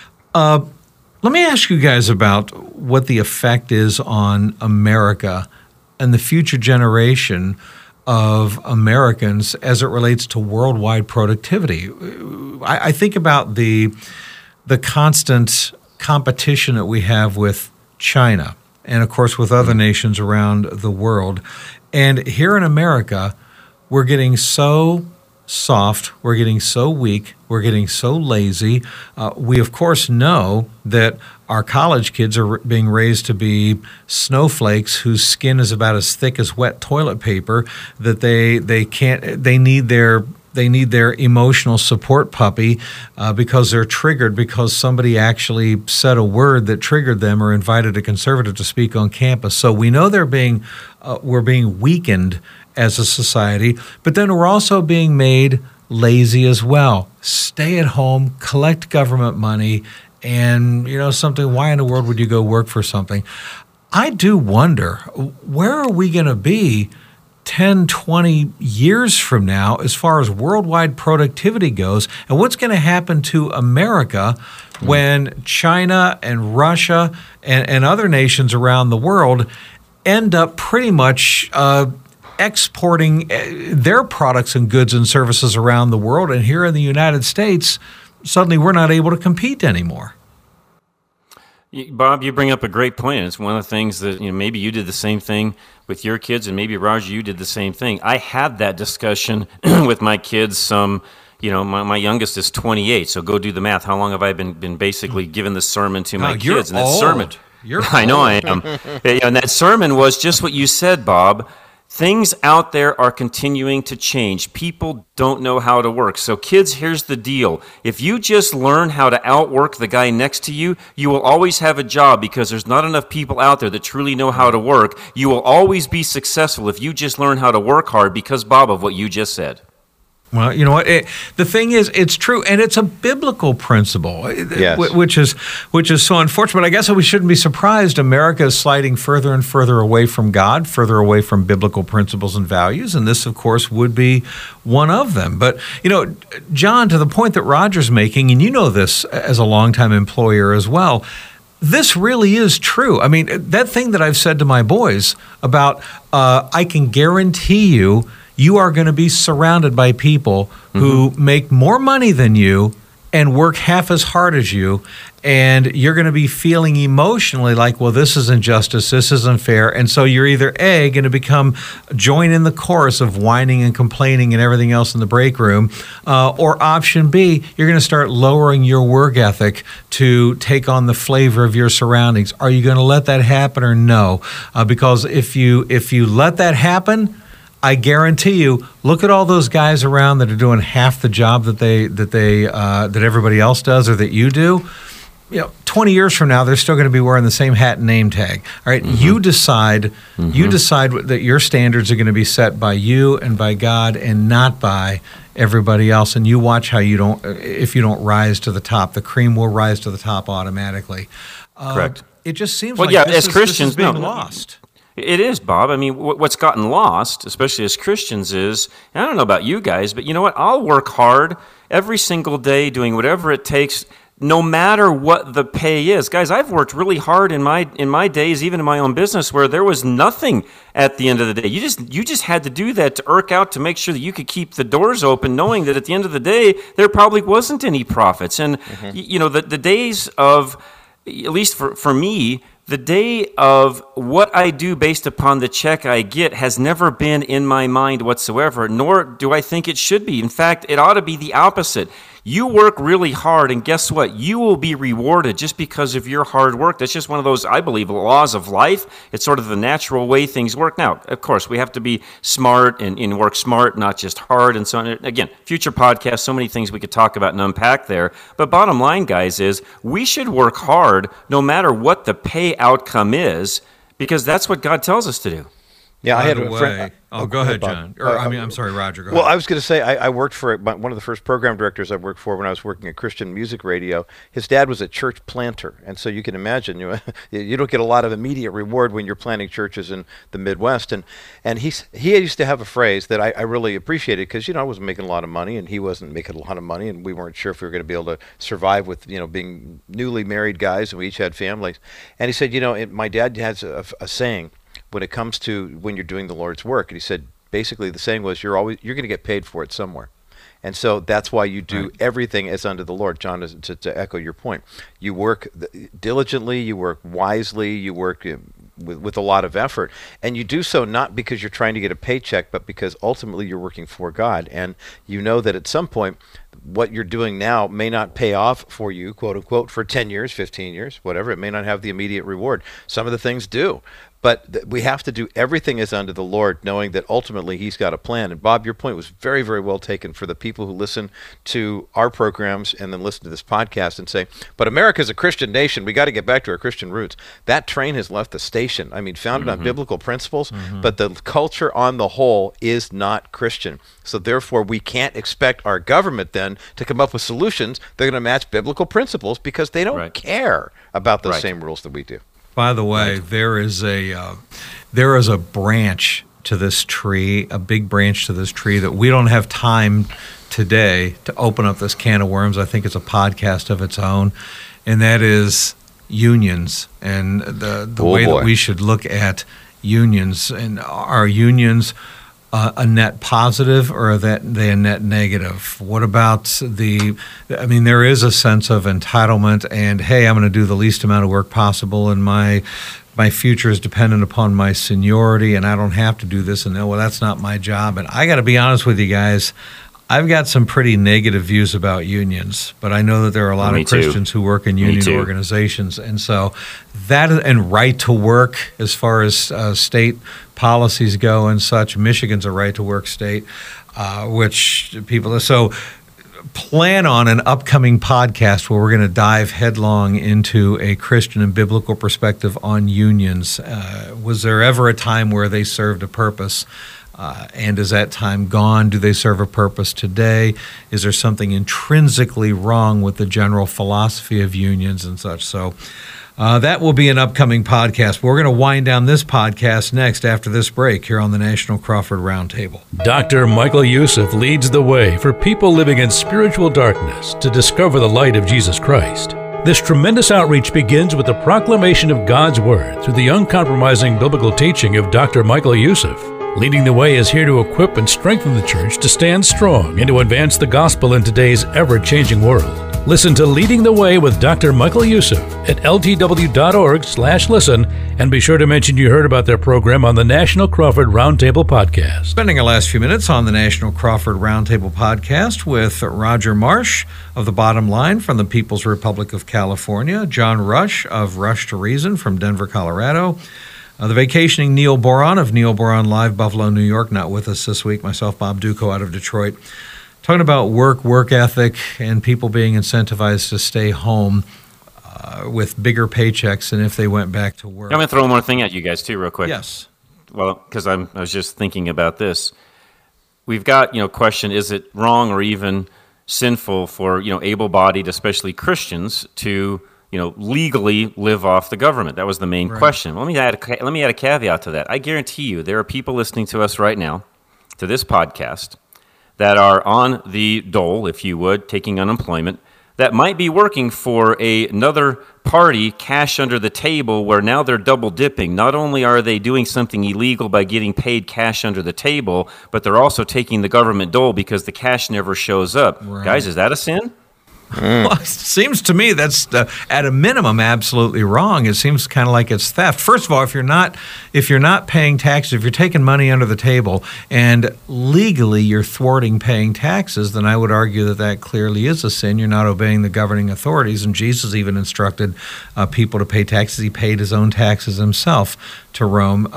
Let me ask you guys about what the effect is on America and the future generation of Americans as it relates to worldwide productivity. I think about the constant competition that we have with China and, of course, with other nations around the world. And here in America, we're getting so soft, we're getting so weak, we're getting so lazy. We, of course, know that our college kids are being raised to be snowflakes whose skin is about as thick as wet toilet paper, that they need their emotional support puppy because they're triggered because somebody actually said a word that triggered them or invited a conservative to speak on campus. So we know we're being weakened as a society, but then we're also being made lazy as well. Stay at home, collect government money, and something, why in the world would you go work for something? I do wonder, where are we going to be 10, 20 years from now as far as worldwide productivity goes, and what's going to happen to America when China and Russia and other nations around the world end up pretty much exporting their products and goods and services around the world, and here in the United States, suddenly we're not able to compete anymore. Bob, you bring up a great point. It's one of the things that, maybe you did the same thing with your kids, and maybe, Roger, you did the same thing. I had that discussion with my kids. My youngest is 28, so go do the math. How long have I been basically giving the sermon to my kids? And that sermon, I know I am. And that sermon was just what you said, Bob. Things out there are continuing to change. People don't know how to work. So kids, here's the deal. If you just learn how to outwork the guy next to you, you will always have a job because there's not enough people out there that truly know how to work. You will always be successful if you just learn how to work hard because, Bob, of what you just said. Well, you know what? The thing is, it's true, and it's a biblical principle, yes. which is so unfortunate. But I guess we shouldn't be surprised. America is sliding further and further away from God, further away from biblical principles and values, and this, of course, would be one of them. But, John, to the point that Roger's making, and you know this as a longtime employer as well, this really is true. I mean, that thing that I've said to my boys about I can guarantee you are going to be surrounded by people who make more money than you and work half as hard as you, and you're going to be feeling emotionally like, well, this is injustice, this isn't fair, and so you're either A, going to join in the chorus of whining and complaining and everything else in the break room, or option B, you're going to start lowering your work ethic to take on the flavor of your surroundings. Are you going to let that happen or no? Because if you let that happen, I guarantee you, look at all those guys around that are doing half the job that everybody else does or that you do. 20 years from now, they're still going to be wearing the same hat and name tag. All right, you decide. You decide that your standards are going to be set by you and by God, and not by everybody else. And you watch how if you don't rise to the top, the cream will rise to the top automatically. Correct. It just seems as Christians, this is being lost. It is, Bob. I mean, what's gotten lost, especially as Christians, is, and I don't know about you guys, but you know what? I'll work hard every single day doing whatever it takes, no matter what the pay is. Guys, I've worked really hard in my days, even in my own business, where there was nothing at the end of the day. You just had to do that to irk out to make sure that you could keep the doors open, knowing that at the end of the day, there probably wasn't any profits. And, the days of, at least for me, the day of what I do based upon the check I get has never been in my mind whatsoever, nor do I think it should be. In fact, it ought to be the opposite. You work really hard, and guess what? You will be rewarded just because of your hard work. That's just one of those, I believe, laws of life. It's sort of the natural way things work. Now, of course, we have to be smart and work smart, not just hard and so on. Again, future podcasts, so many things we could talk about and unpack there. But bottom line, guys, is we should work hard no matter what the pay outcome is, because that's what God tells us to do. Yeah, I had a friend. Go ahead, John. I'm sorry, Roger. Go ahead. Well, I was going to say, I worked for one of the first program directors I worked for when I was working at Christian Music Radio. His dad was a church planter, and so you can imagine you don't get a lot of immediate reward when you're planting churches in the Midwest. And he used to have a phrase that I really appreciated, because I wasn't making a lot of money, and he wasn't making a lot of money, and we weren't sure if we were going to be able to survive with being newly married guys, and we each had families. And he said, my dad has a saying when it comes to when you're doing the Lord's work. And he said, basically the saying was, you're going to get paid for it somewhere. And so that's why you do everything as unto the Lord. John, to echo your point, you work diligently, you work wisely, you work with a lot of effort. And you do so not because you're trying to get a paycheck, but because ultimately you're working for God. And you know that at some point, what you're doing now may not pay off for you, quote unquote, for 10 years, 15 years, whatever. It may not have the immediate reward. Some of the things do. But we have to do everything as unto the Lord, knowing that ultimately He's got a plan. And Bob, your point was very, very well taken for the people who listen to our programs and then listen to this podcast and say, but America's a Christian nation. We got to get back to our Christian roots. That train has left the station. I mean, founded on biblical principles, but the culture on the whole is not Christian. So therefore, we can't expect our government then to come up with solutions that are going to match biblical principles, because they don't care about those same rules that we do. By the way, there is a branch to this tree, a big branch to this tree that we don't have time today to open up this can of worms. I think it's a podcast of its own, and that is unions and the way that we should look at unions. And our unions a net positive or are they a net negative? What about there is a sense of entitlement and, hey, I'm going to do the least amount of work possible and my future is dependent upon my seniority and I don't have to do this, and that's not my job. And I got to be honest with you guys, I've got some pretty negative views about unions, but I know that there are a lot of Christians who work in union organizations. And so that and right to work as far as state policies go and such, Michigan's a right to work state, which people – so plan on an upcoming podcast where we're going to dive headlong into a Christian and biblical perspective on unions. Was there ever a time where they served a purpose? And is that time gone? Do they serve a purpose today? Is there something intrinsically wrong with the general philosophy of unions and such? So that will be an upcoming podcast. We're going to wind down this podcast next after this break here on the National Crawford Roundtable. Dr. Michael Youssef leads the way for people living in spiritual darkness to discover the light of Jesus Christ. This tremendous outreach begins with the proclamation of God's Word through the uncompromising biblical teaching of Dr. Michael Youssef. Leading the Way is here to equip and strengthen the church to stand strong and to advance the gospel in today's ever-changing world. Listen to Leading the Way with Dr. Michael Youssef at ltw.org/listen, and be sure to mention you heard about their program on the National Crawford Roundtable Podcast. Spending our last few minutes on the National Crawford Roundtable Podcast with Roger Marsh of The Bottom Line from the People's Republic of California, John Rush of Rush to Reason from Denver, Colorado, the vacationing Neil Boron of Neil Boron Live, Buffalo, New York, not with us this week. Myself, Bob Duco, out of Detroit. Talking about work ethic, and people being incentivized to stay home with bigger paychecks than if they went back to work. I'm going to throw one more thing at you guys, too, real quick. Yes. Well, because I was just thinking about this. We've got, question, is it wrong or even sinful for, able-bodied, especially Christians, to legally live off the government? That was the main question. Let me add a caveat to that. I guarantee you there are people listening to us right now, to this podcast, that are on the dole, if you would, taking unemployment, that might be working for another party, cash under the table, where now they're double dipping. Not only are they doing something illegal by getting paid cash under the table, but they're also taking the government dole because the cash never shows up. Right. Guys, is that a sin? Well, it seems to me that's at a minimum absolutely wrong. It seems kind of like it's theft. First of all, if you're not paying taxes, if you're taking money under the table and legally you're thwarting paying taxes, then I would argue that clearly is a sin. You're not obeying the governing authorities, and Jesus even instructed people to pay taxes. He paid his own taxes himself to Rome.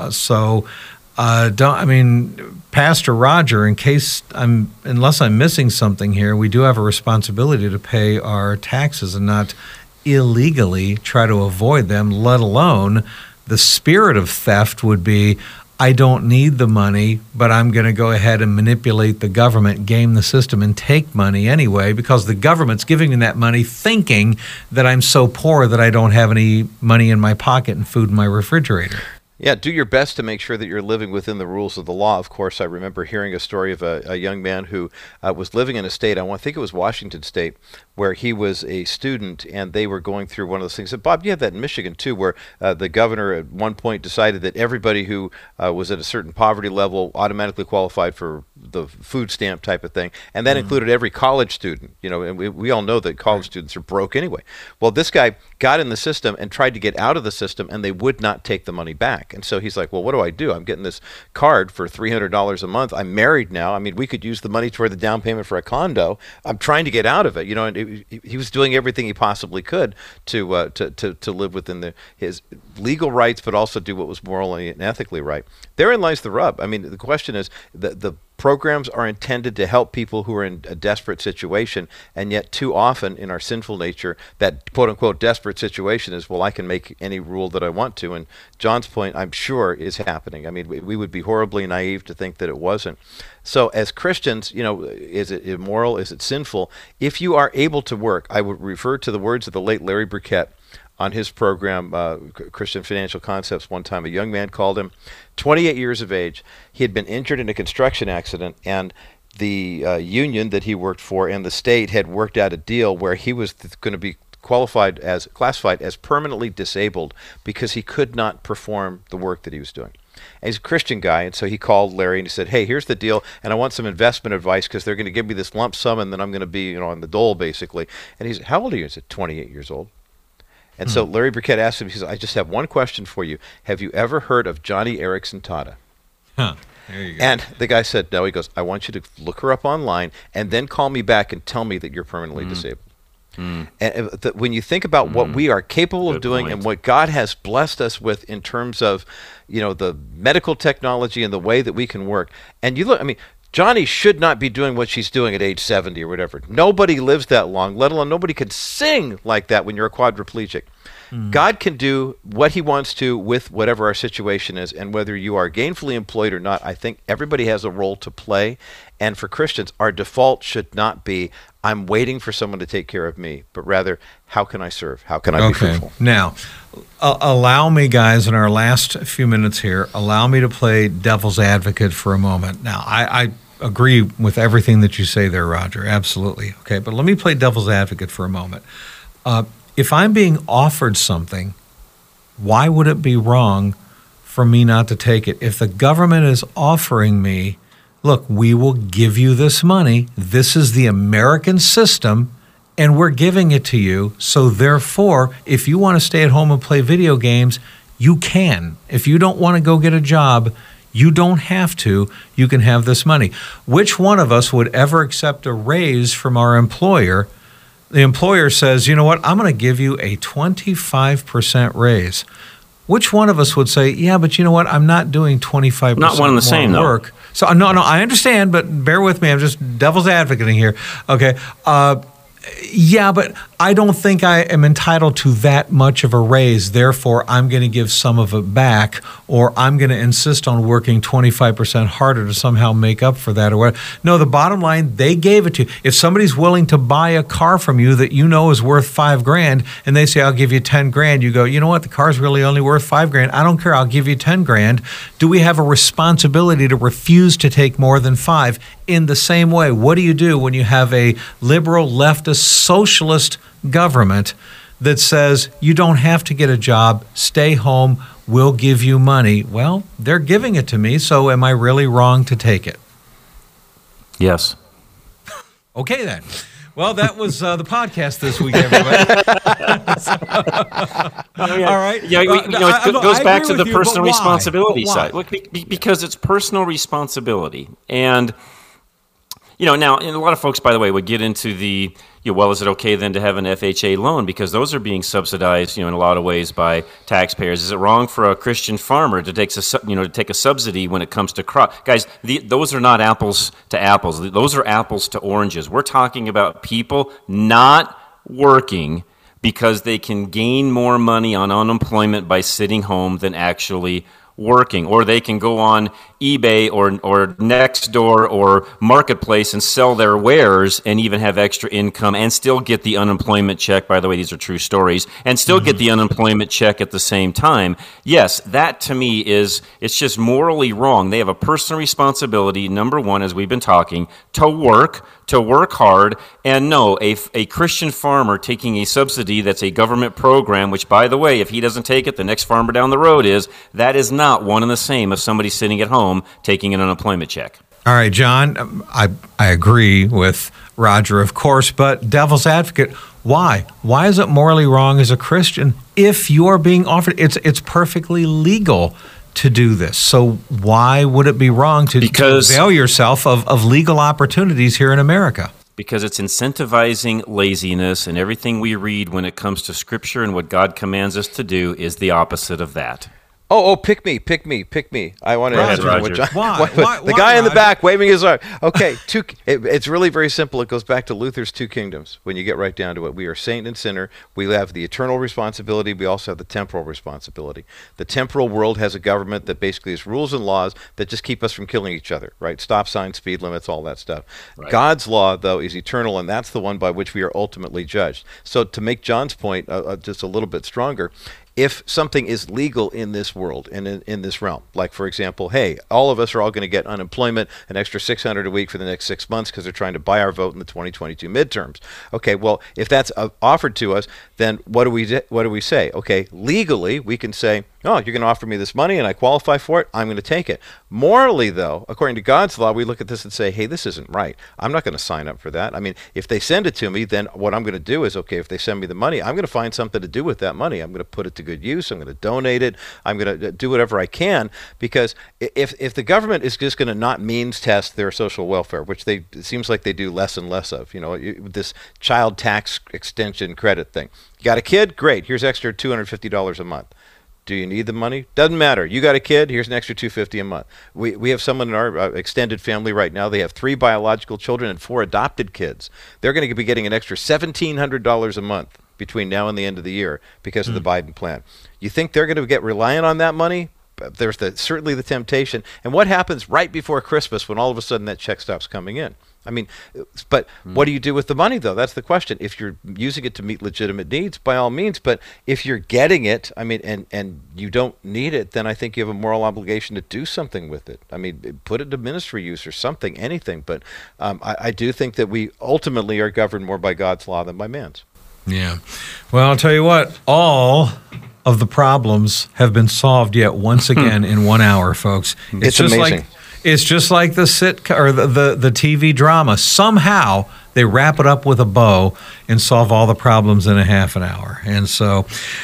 Pastor Roger, unless I'm missing something here, we do have a responsibility to pay our taxes and not illegally try to avoid them, let alone the spirit of theft would be, I don't need the money, but I'm going to go ahead and manipulate the government, game the system, and take money anyway because the government's giving me that money thinking that I'm so poor that I don't have any money in my pocket and food in my refrigerator. Yeah, do your best to make sure that you're living within the rules of the law. Of course, I remember hearing a story of a young man who was living in a state, I think it was Washington State, where he was a student and they were going through one of those things. And Bob, you have that in Michigan too, where the governor at one point decided that everybody who was at a certain poverty level automatically qualified for the food stamp type of thing. And that included every college student, and we all know that college students are broke anyway. Well, this guy got in the system and tried to get out of the system, and they would not take the money back. And so he's like, well, what do I do? I'm getting this card for $300 a month. I'm married now. We could use the money toward the down payment for a condo. I'm trying to get out of it. And he was doing everything he possibly could to live within his legal rights, but also do what was morally and ethically right. Therein lies the rub. The question is the programs are intended to help people who are in a desperate situation, and yet too often in our sinful nature, that quote-unquote desperate situation is, well, I can make any rule that I want to. And John's point, I'm sure, is happening. We would be horribly naive to think that it wasn't. So as Christians, is it immoral? Is it sinful? If you are able to work, I would refer to the words of the late Larry Burkett on his program, Christian Financial Concepts. One time a young man called him, 28 years of age. He had been injured in a construction accident, and the union that he worked for and the state had worked out a deal where he was going to be classified as permanently disabled because he could not perform the work that he was doing. And he's a Christian guy, and so he called Larry and he said, hey, here's the deal, and I want some investment advice because they're going to give me this lump sum, and then I'm going to be, on the dole, basically. And he said, how old are you? He said, 28 years old. And so Larry Burkett asked him, he says, I just have one question for you. Have you ever heard of Johnny Erickson Tata? Huh. There you go. And the guy said, no. He goes, I want you to look her up online and then call me back and tell me that you're permanently disabled. And when you think about what we are capable of doing and what God has blessed us with in terms of, the medical technology and the way that we can work, and you look, Johnny should not be doing what she's doing at age 70 or whatever. Nobody lives that long, let alone nobody could sing like that when you're a quadriplegic. God can do what he wants to with whatever our situation is, and whether you are gainfully employed or not, I think everybody has a role to play. And for Christians, our default should not be, I'm waiting for someone to take care of me, but rather, how can I serve? How can I be fruitful? Now, allow me, guys, in our last few minutes here, allow me to play devil's advocate for a moment. Now, I agree with everything that you say there, Roger, absolutely. Okay, but let me play devil's advocate for a moment. If I'm being offered something, why would it be wrong for me not to take it? If the government is offering me, look, we will give you this money, this is the American system, and we're giving it to you, so therefore, if you want to stay at home and play video games, you can. If you don't want to go get a job, you don't have to. You can have this money. Which one of us would ever accept a raise from our employer? The employer says, you know what, I'm going to give you a 25% raise. Which one of us would say, yeah, but you know what, I'm not doing 25% not one and the same, work. Though. So, no, I understand, but bear with me. I'm just devil's advocating here. Okay. Yeah, but I don't think I am entitled to that much of a raise. Therefore, I'm going to give some of it back, or I'm going to insist on working 25% harder to somehow make up for that. Or what? No, the bottom line, they gave it to you. If somebody's willing to buy a car from you that you know is worth $5,000, and they say, I'll give you $10,000, you go, you know what? The car's really only worth $5,000. I don't care. I'll give you $10,000. Do we have a responsibility to refuse to take more than $5,000? In the same way, what do you do when you have a liberal, leftist, socialist government that says you don't have to get a job, stay home, we'll give you money? Well, they're giving it to me, so am I really wrong to take it? Yes. Okay, then. Well, that was the podcast this week, everybody. All right. Yeah, it goes back to the personal responsibility why? side. Look, because it's personal responsibility. And now, and a lot of folks, by the way, would get into the, well, is it okay then to have an FHA loan? Because those are being subsidized, in a lot of ways by taxpayers. Is it wrong for a Christian farmer to take a subsidy when it comes to crop? Guys, those are not apples to apples. Those are apples to oranges. We're talking about people not working because they can gain more money on unemployment by sitting home than actually working, or they can go on eBay or Nextdoor or Marketplace and sell their wares and even have extra income and still get the unemployment check. By the way, these are true stories, and still get the unemployment check at the same time. Yes, that to me it's just morally wrong. They have a personal responsibility, number one, as we've been talking, to work hard. And no, a Christian farmer taking a subsidy that's a government program, which, by the way, if he doesn't take it, the next farmer down the road that is not one and the same as somebody sitting at home taking an unemployment check. All right, John, I agree with Roger, of course, but devil's advocate, why? Why is it morally wrong as a Christian if you are being offered? It's perfectly legal to do this. So why would it be wrong to avail yourself of legal opportunities here in America? Because it's incentivizing laziness, and everything we read when it comes to Scripture and what God commands us to do is the opposite of that. Oh, pick me. I want to answer Roger. what John. Why, the guy in the back waving his arm. Okay, it's really very simple. It goes back to Luther's two kingdoms. When you get right down to it, we are saint and sinner. We have the eternal responsibility. We also have the temporal responsibility. The temporal world has a government that basically has rules and laws that just keep us from killing each other, right? Stop signs, speed limits, all that stuff. Right. God's law, though, is eternal, and that's the one by which we are ultimately judged. So to make John's point just a little bit stronger, if something is legal in this world and in this realm, like, for example, hey, all of us are all going to get unemployment, an extra $600 a week for the next 6 months because they're trying to buy our vote in the 2022 midterms. Okay, well, if that's offered to us, then what do we say? Okay, legally, we can say, oh, you're going to offer me this money and I qualify for it, I'm going to take it. Morally, though, according to God's law, we look at this and say, hey, this isn't right. I'm not going to sign up for that. I mean, if they send it to me, then what I'm going to do is, okay, if they send me the money, I'm going to find something to do with that money. I'm going to put it to good use. I'm going to donate it. I'm going to do whatever I can, because if the government is just going to not means test their social welfare, which it seems like they do less and less of, this child tax extension credit thing. You got a kid? Great. Here's extra $250 a month. Do you need the money? Doesn't matter. You got a kid? Here's an extra $250 a month. We have someone in our extended family right now. They have 3 biological children and 4 adopted kids. They're going to be getting an extra $1,700 a month between now and the end of the year because of the Biden plan. You think they're going to get reliant on that money? There's certainly the temptation. And what happens right before Christmas when all of a sudden that check stops coming in? I mean, but what do you do with the money, though? That's the question. If you're using it to meet legitimate needs, by all means. But if you're getting it, I mean, and you don't need it, then I think you have a moral obligation to do something with it. I mean, put it to ministry use or something, anything. But I do think that we ultimately are governed more by God's law than by man's. Yeah. Well, I'll tell you what, all of the problems have been solved yet once again in 1 hour, folks. It's just amazing. It's just like the the TV drama. Somehow they wrap it up with a bow and solve all the problems in a half an hour. And so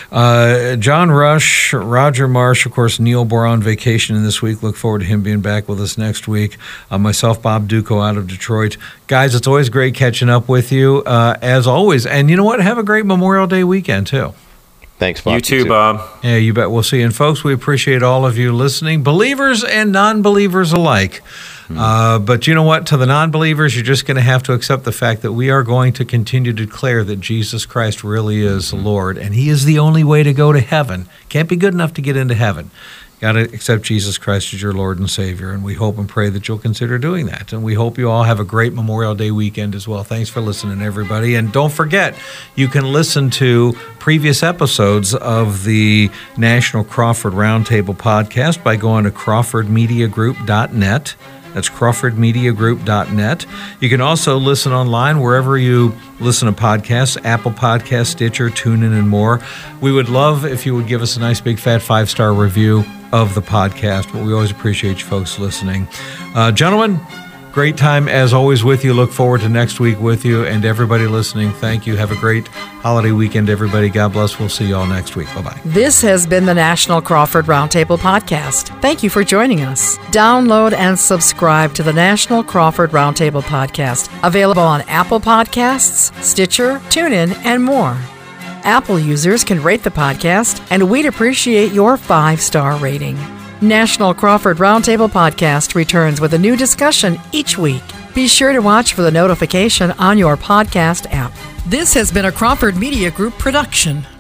John Rush, Roger Marsh, of course, Neil Bohr on vacation this week. Look forward to him being back with us next week. Myself, Bob Duco out of Detroit. Guys, it's always great catching up with you, as always. And you know what? Have a great Memorial Day weekend, too. Thanks, Bob. You too, Bob. Yeah, you bet. We'll see you. And folks, we appreciate all of you listening, believers and non-believers alike. But you know what? To the non-believers, you're just going to have to accept the fact that we are going to continue to declare that Jesus Christ really is Lord, and He is the only way to go to heaven. Can't be good enough to get into heaven. Got to accept Jesus Christ as your Lord and Savior, and we hope and pray that you'll consider doing that. And we hope you all have a great Memorial Day weekend as well. Thanks for listening, everybody. And don't forget, you can listen to previous episodes of the National Crawford Roundtable podcast by going to crawfordmediagroup.net. That's crawfordmediagroup.net. You can also listen online wherever you listen to podcasts, Apple Podcasts, Stitcher, TuneIn, and more. We would love if you would give us a nice big fat 5-star review of the podcast, but we always appreciate you folks listening. Gentlemen, great time as always with you. Look forward to next week with you, and everybody listening, thank you. Have a great holiday weekend, everybody. God bless. We'll see you all next week. Bye-bye. This has been the National Crawford Roundtable Podcast. Thank you for joining us. Download and subscribe to the National Crawford Roundtable Podcast, available on Apple Podcasts, Stitcher, TuneIn, and more. Apple users can rate the podcast, and we'd appreciate your 5-star rating. National Crawford Roundtable Podcast returns with a new discussion each week. Be sure to watch for the notification on your podcast app. This has been a Crawford Media Group production.